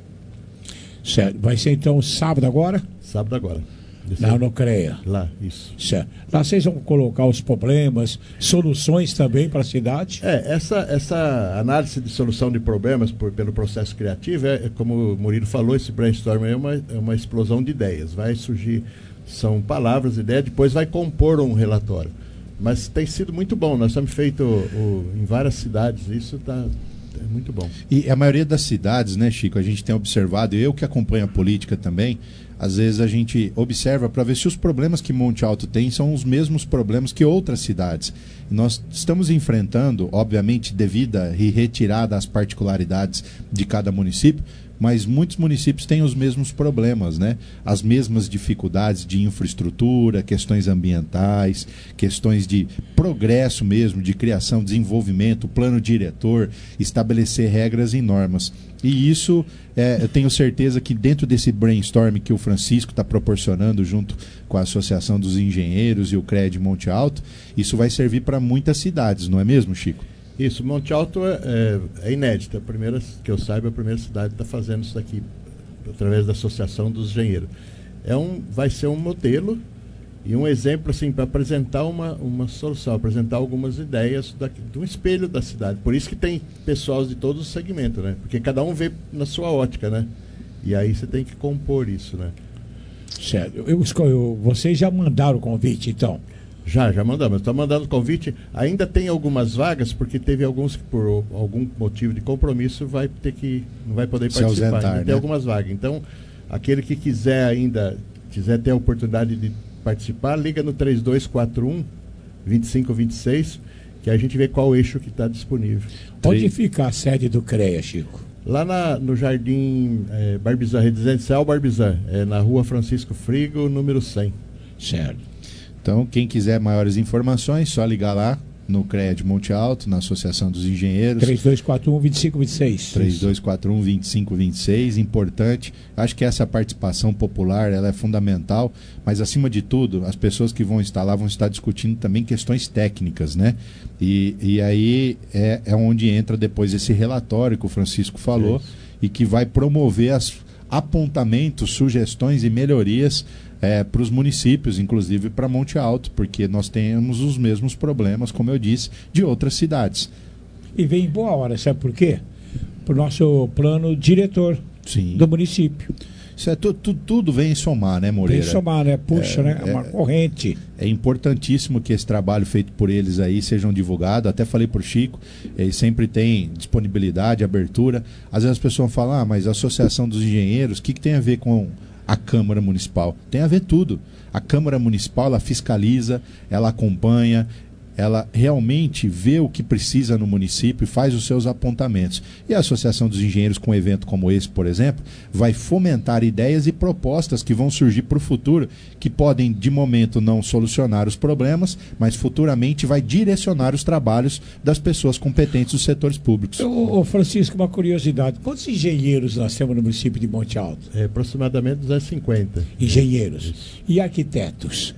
Certo. Vai ser então sábado agora? Sábado agora. Lá no CREA. Lá, isso. Certo. Lá vocês vão colocar os problemas, soluções também para a cidade? É, essa, essa análise de solução de problemas por, pelo processo criativo, é, é como o Murilo falou, esse brainstorming é uma, é uma explosão de ideias. Vai surgir, são palavras, ideias, depois vai compor um relatório. Mas tem sido muito bom, nós temos feito o, em várias cidades, isso está... É muito bom. E a maioria das cidades, né, Chico, a gente tem observado, eu que acompanho a política também, às vezes a gente observa para ver se os problemas que Monte Alto tem são os mesmos problemas que outras cidades. E nós estamos enfrentando, obviamente, devida e retirada as particularidades de cada município, mas muitos municípios têm os mesmos problemas, né? As mesmas dificuldades de infraestrutura, questões ambientais, questões de progresso mesmo, de criação, desenvolvimento, plano diretor, estabelecer regras e normas. E isso, é, eu tenho certeza que dentro desse brainstorm que o Francisco está proporcionando junto com a Associação dos Engenheiros e o CREA de Monte Alto, isso vai servir para muitas cidades, não é mesmo, Chico? Isso, Monte Alto é, é, é inédito. A primeira, que eu saiba, a primeira cidade está fazendo isso daqui através da Associação dos Engenheiros. É um, vai ser um modelo e um exemplo assim, para apresentar uma, uma solução, apresentar algumas ideias da, de um espelho da cidade. Por isso que tem pessoal de todos os segmentos, né? Porque cada um vê na sua ótica, né? E aí você tem que compor isso, né? Certo. Eu, eu, vocês já mandaram o convite, então? Já, já mandamos. Está mandando o convite. Ainda tem algumas vagas, porque teve alguns que por algum motivo de compromisso vai ter que, não vai poder se participar. ausentar, tem né? algumas vagas. Então, aquele que quiser ainda, quiser ter a oportunidade de participar, liga no três dois quatro um, dois cinco dois seis, que a gente vê qual eixo que está disponível. Onde fica a sede do CREA, Chico? Lá na, no Jardim é, Barbizan, Residencial Barbizan, é, na Rua Francisco Frigo, número cem. Certo. Então, quem quiser maiores informações, só ligar lá no CREA de Monte Alto, na Associação dos Engenheiros. três dois quatro um, dois cinco dois seis. três dois quatro um, dois cinco dois seis, importante. Acho que essa participação popular ela é fundamental, mas acima de tudo, as pessoas que vão estar lá vão estar discutindo também questões técnicas, né? E, e aí é, é onde entra depois esse relatório que o Francisco falou e que vai promover as apontamentos, sugestões e melhorias É, para os municípios, inclusive para Monte Alto, porque nós temos os mesmos problemas, como eu disse, de outras cidades. E vem em boa hora, sabe por quê? Para o nosso plano diretor Sim. do município. Isso é tu, tu, tudo vem somar, né, Moreira? Vem somar, né? Puxa, é, né? É uma é, corrente. É importantíssimo que esse trabalho feito por eles aí sejam divulgado. Até falei para o Chico, eles sempre têm disponibilidade, abertura. Às vezes as pessoas falam, ah, mas a Associação dos Engenheiros, o que, que tem a ver com a Câmara Municipal? Tem a ver tudo. A Câmara Municipal, ela fiscaliza, ela acompanha, ela realmente vê o que precisa no município e faz os seus apontamentos. E a Associação dos Engenheiros, com um evento como esse, por exemplo, vai fomentar ideias e propostas que vão surgir para o futuro, que podem, de momento, não solucionar os problemas, mas futuramente vai direcionar os trabalhos das pessoas competentes dos setores públicos. Ô, ô Francisco, uma curiosidade. Quantos engenheiros nós temos no município de Monte Alto? É, aproximadamente duzentos e cinquenta. Engenheiros. Isso. E arquitetos?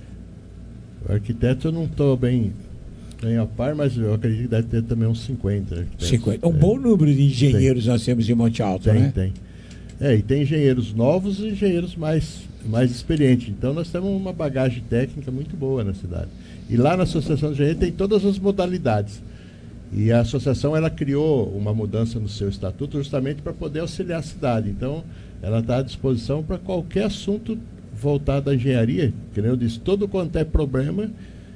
O arquiteto eu não estou bem... Tem a par, mas eu acredito que deve ter também uns cinquenta. cinquenta. Um é. bom número de engenheiros tem. Nós temos em Monte Alto, tem, né? Tem, tem. É, e tem engenheiros novos e engenheiros mais, mais experientes. Então nós temos uma bagagem técnica muito boa na cidade. E lá na Associação de Engenheiros tem todas as modalidades. E a associação ela criou uma mudança no seu estatuto justamente para poder auxiliar a cidade. Então ela está à disposição para qualquer assunto voltado à engenharia. Que nem eu disse, todo quanto é problema...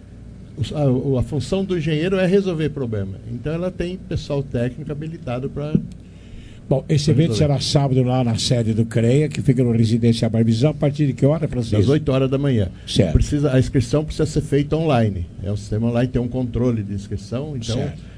A, a função do engenheiro é resolver problema. Então ela tem pessoal técnico habilitado para Bom, esse evento será sábado lá na sede do CREA, que fica no Residência Barbizão, a partir de que hora, Francisco? Das oito horas da manhã. Certo. Precisa, a inscrição precisa ser feita online. É um sistema online, tem um controle de inscrição, então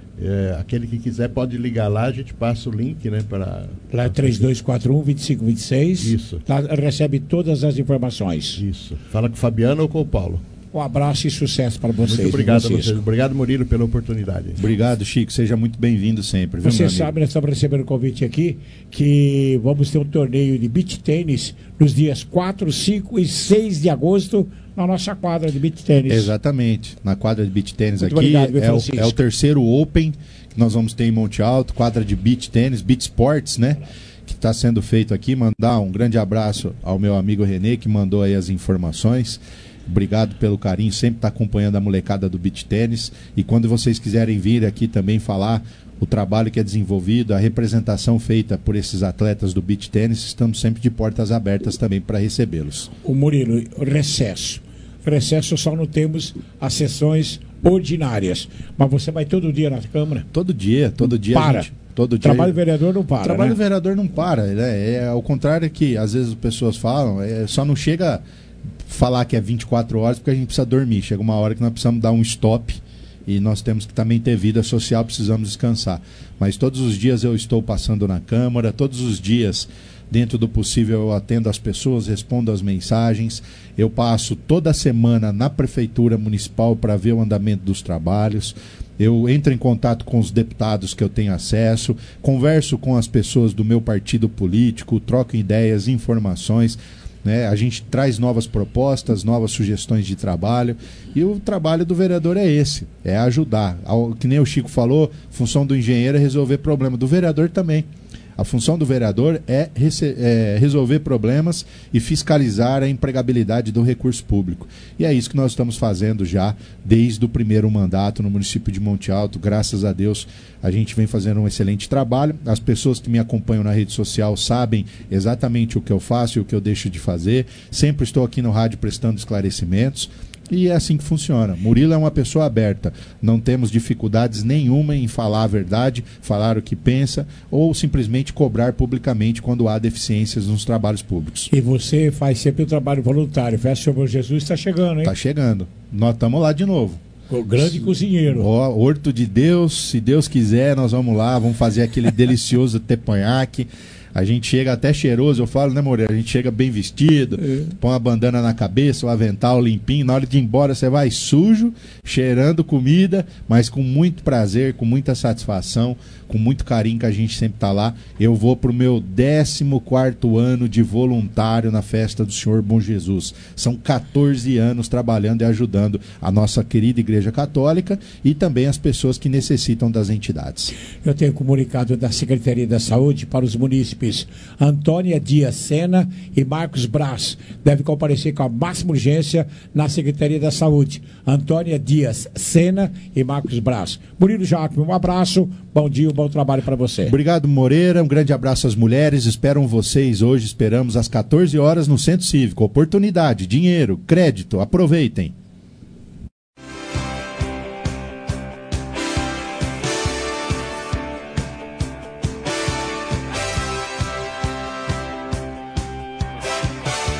é, aquele que quiser pode ligar lá, a gente passa o link, né, para... Lá é três dois quatro um, dois cinco dois seis. Isso. Lá recebe todas as informações. Isso. Fala com o Fabiano ou com o Paulo. Um abraço e sucesso para vocês. Muito obrigado a vocês. Obrigado, Murilo, pela oportunidade. Obrigado, Chico. Seja muito bem-vindo sempre. Viu, Você sabe, nós estamos recebendo um convite aqui que vamos ter um torneio de beach tênis nos dias quatro, cinco e seis de agosto na nossa quadra de beach tênis. Exatamente. Na quadra de beach tênis Muito aqui. obrigado, é, o, é o terceiro Open que nós vamos ter em Monte Alto, quadra de beach tênis, beach sports, né? Que está sendo feito aqui. Mandar um grande abraço ao meu amigo Renê, que mandou aí as informações. Obrigado pelo carinho, sempre está acompanhando a molecada do beach tênis. E quando vocês quiserem vir aqui também falar o trabalho que é desenvolvido, a representação feita por esses atletas do beach tênis, estamos sempre de portas abertas também para recebê-los. O Murilo, recesso. Recesso só não temos as sessões ordinárias. Mas você vai todo dia na Câmara? Todo dia, todo dia. Para. A gente, todo dia. Trabalho do vereador não para. O trabalho né? do vereador não para. Né? É ao contrário que às vezes as pessoas falam, é, só não chega falar que é vinte e quatro horas porque a gente precisa dormir. Chega uma hora que nós precisamos dar um stop e nós temos que também ter vida social, precisamos descansar. Mas todos os dias eu estou passando na Câmara, todos os dias, dentro do possível, eu atendo as pessoas, respondo as mensagens. Eu passo toda semana na Prefeitura Municipal para ver o andamento dos trabalhos. Eu entro em contato com os deputados que eu tenho acesso, converso com as pessoas do meu partido político, troco ideias, informações. Né? A gente traz novas propostas, novas sugestões de trabalho, e o trabalho do vereador é esse, é ajudar. Ao, que nem o Chico falou, a função do engenheiro é resolver problema, do vereador também. A função do vereador é, rece- é resolver problemas e fiscalizar a empregabilidade do recurso público. E é isso que nós estamos fazendo já desde o primeiro mandato no município de Monte Alto. Graças a Deus, a gente vem fazendo um excelente trabalho. As pessoas que me acompanham na rede social sabem exatamente o que eu faço e o que eu deixo de fazer. Sempre estou aqui no rádio prestando esclarecimentos. E é assim que funciona. Murilo é uma pessoa aberta. Não temos dificuldades nenhuma em falar a verdade, falar o que pensa, ou simplesmente cobrar publicamente quando há deficiências nos trabalhos públicos. E você faz sempre o trabalho voluntário. Festa Senhor Jesus está chegando, hein? Está chegando. Nós estamos lá de novo. O grande cozinheiro. Ó, Horto de Deus, se Deus quiser, nós vamos lá, vamos fazer aquele delicioso teponhaque. A gente chega até cheiroso, eu falo, né, Moreira? A gente chega bem vestido, é. põe uma bandana na cabeça, o avental limpinho. Na hora de ir embora, você vai sujo, cheirando comida, mas com muito prazer, com muita satisfação, com muito carinho que a gente sempre tá lá. Eu vou pro meu décimo quarto ano de voluntário na festa do Senhor Bom Jesus. São quatorze anos trabalhando e ajudando a nossa querida Igreja Católica e também as pessoas que necessitam das entidades. Eu tenho comunicado da Secretaria da Saúde para os munícipes. Antônia Dias Sena e Marcos Braz devem comparecer com a máxima urgência na Secretaria da Saúde. Antônia Dias Sena e Marcos Braz. Murilo Jacome, um abraço, bom dia, um bom trabalho para você. Obrigado, Moreira, um grande abraço às mulheres, esperam vocês hoje, esperamos às quatorze horas no Centro Cívico. Oportunidade, dinheiro, crédito, aproveitem.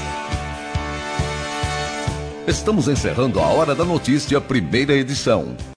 Estamos encerrando a Hora da Notícia, primeira edição.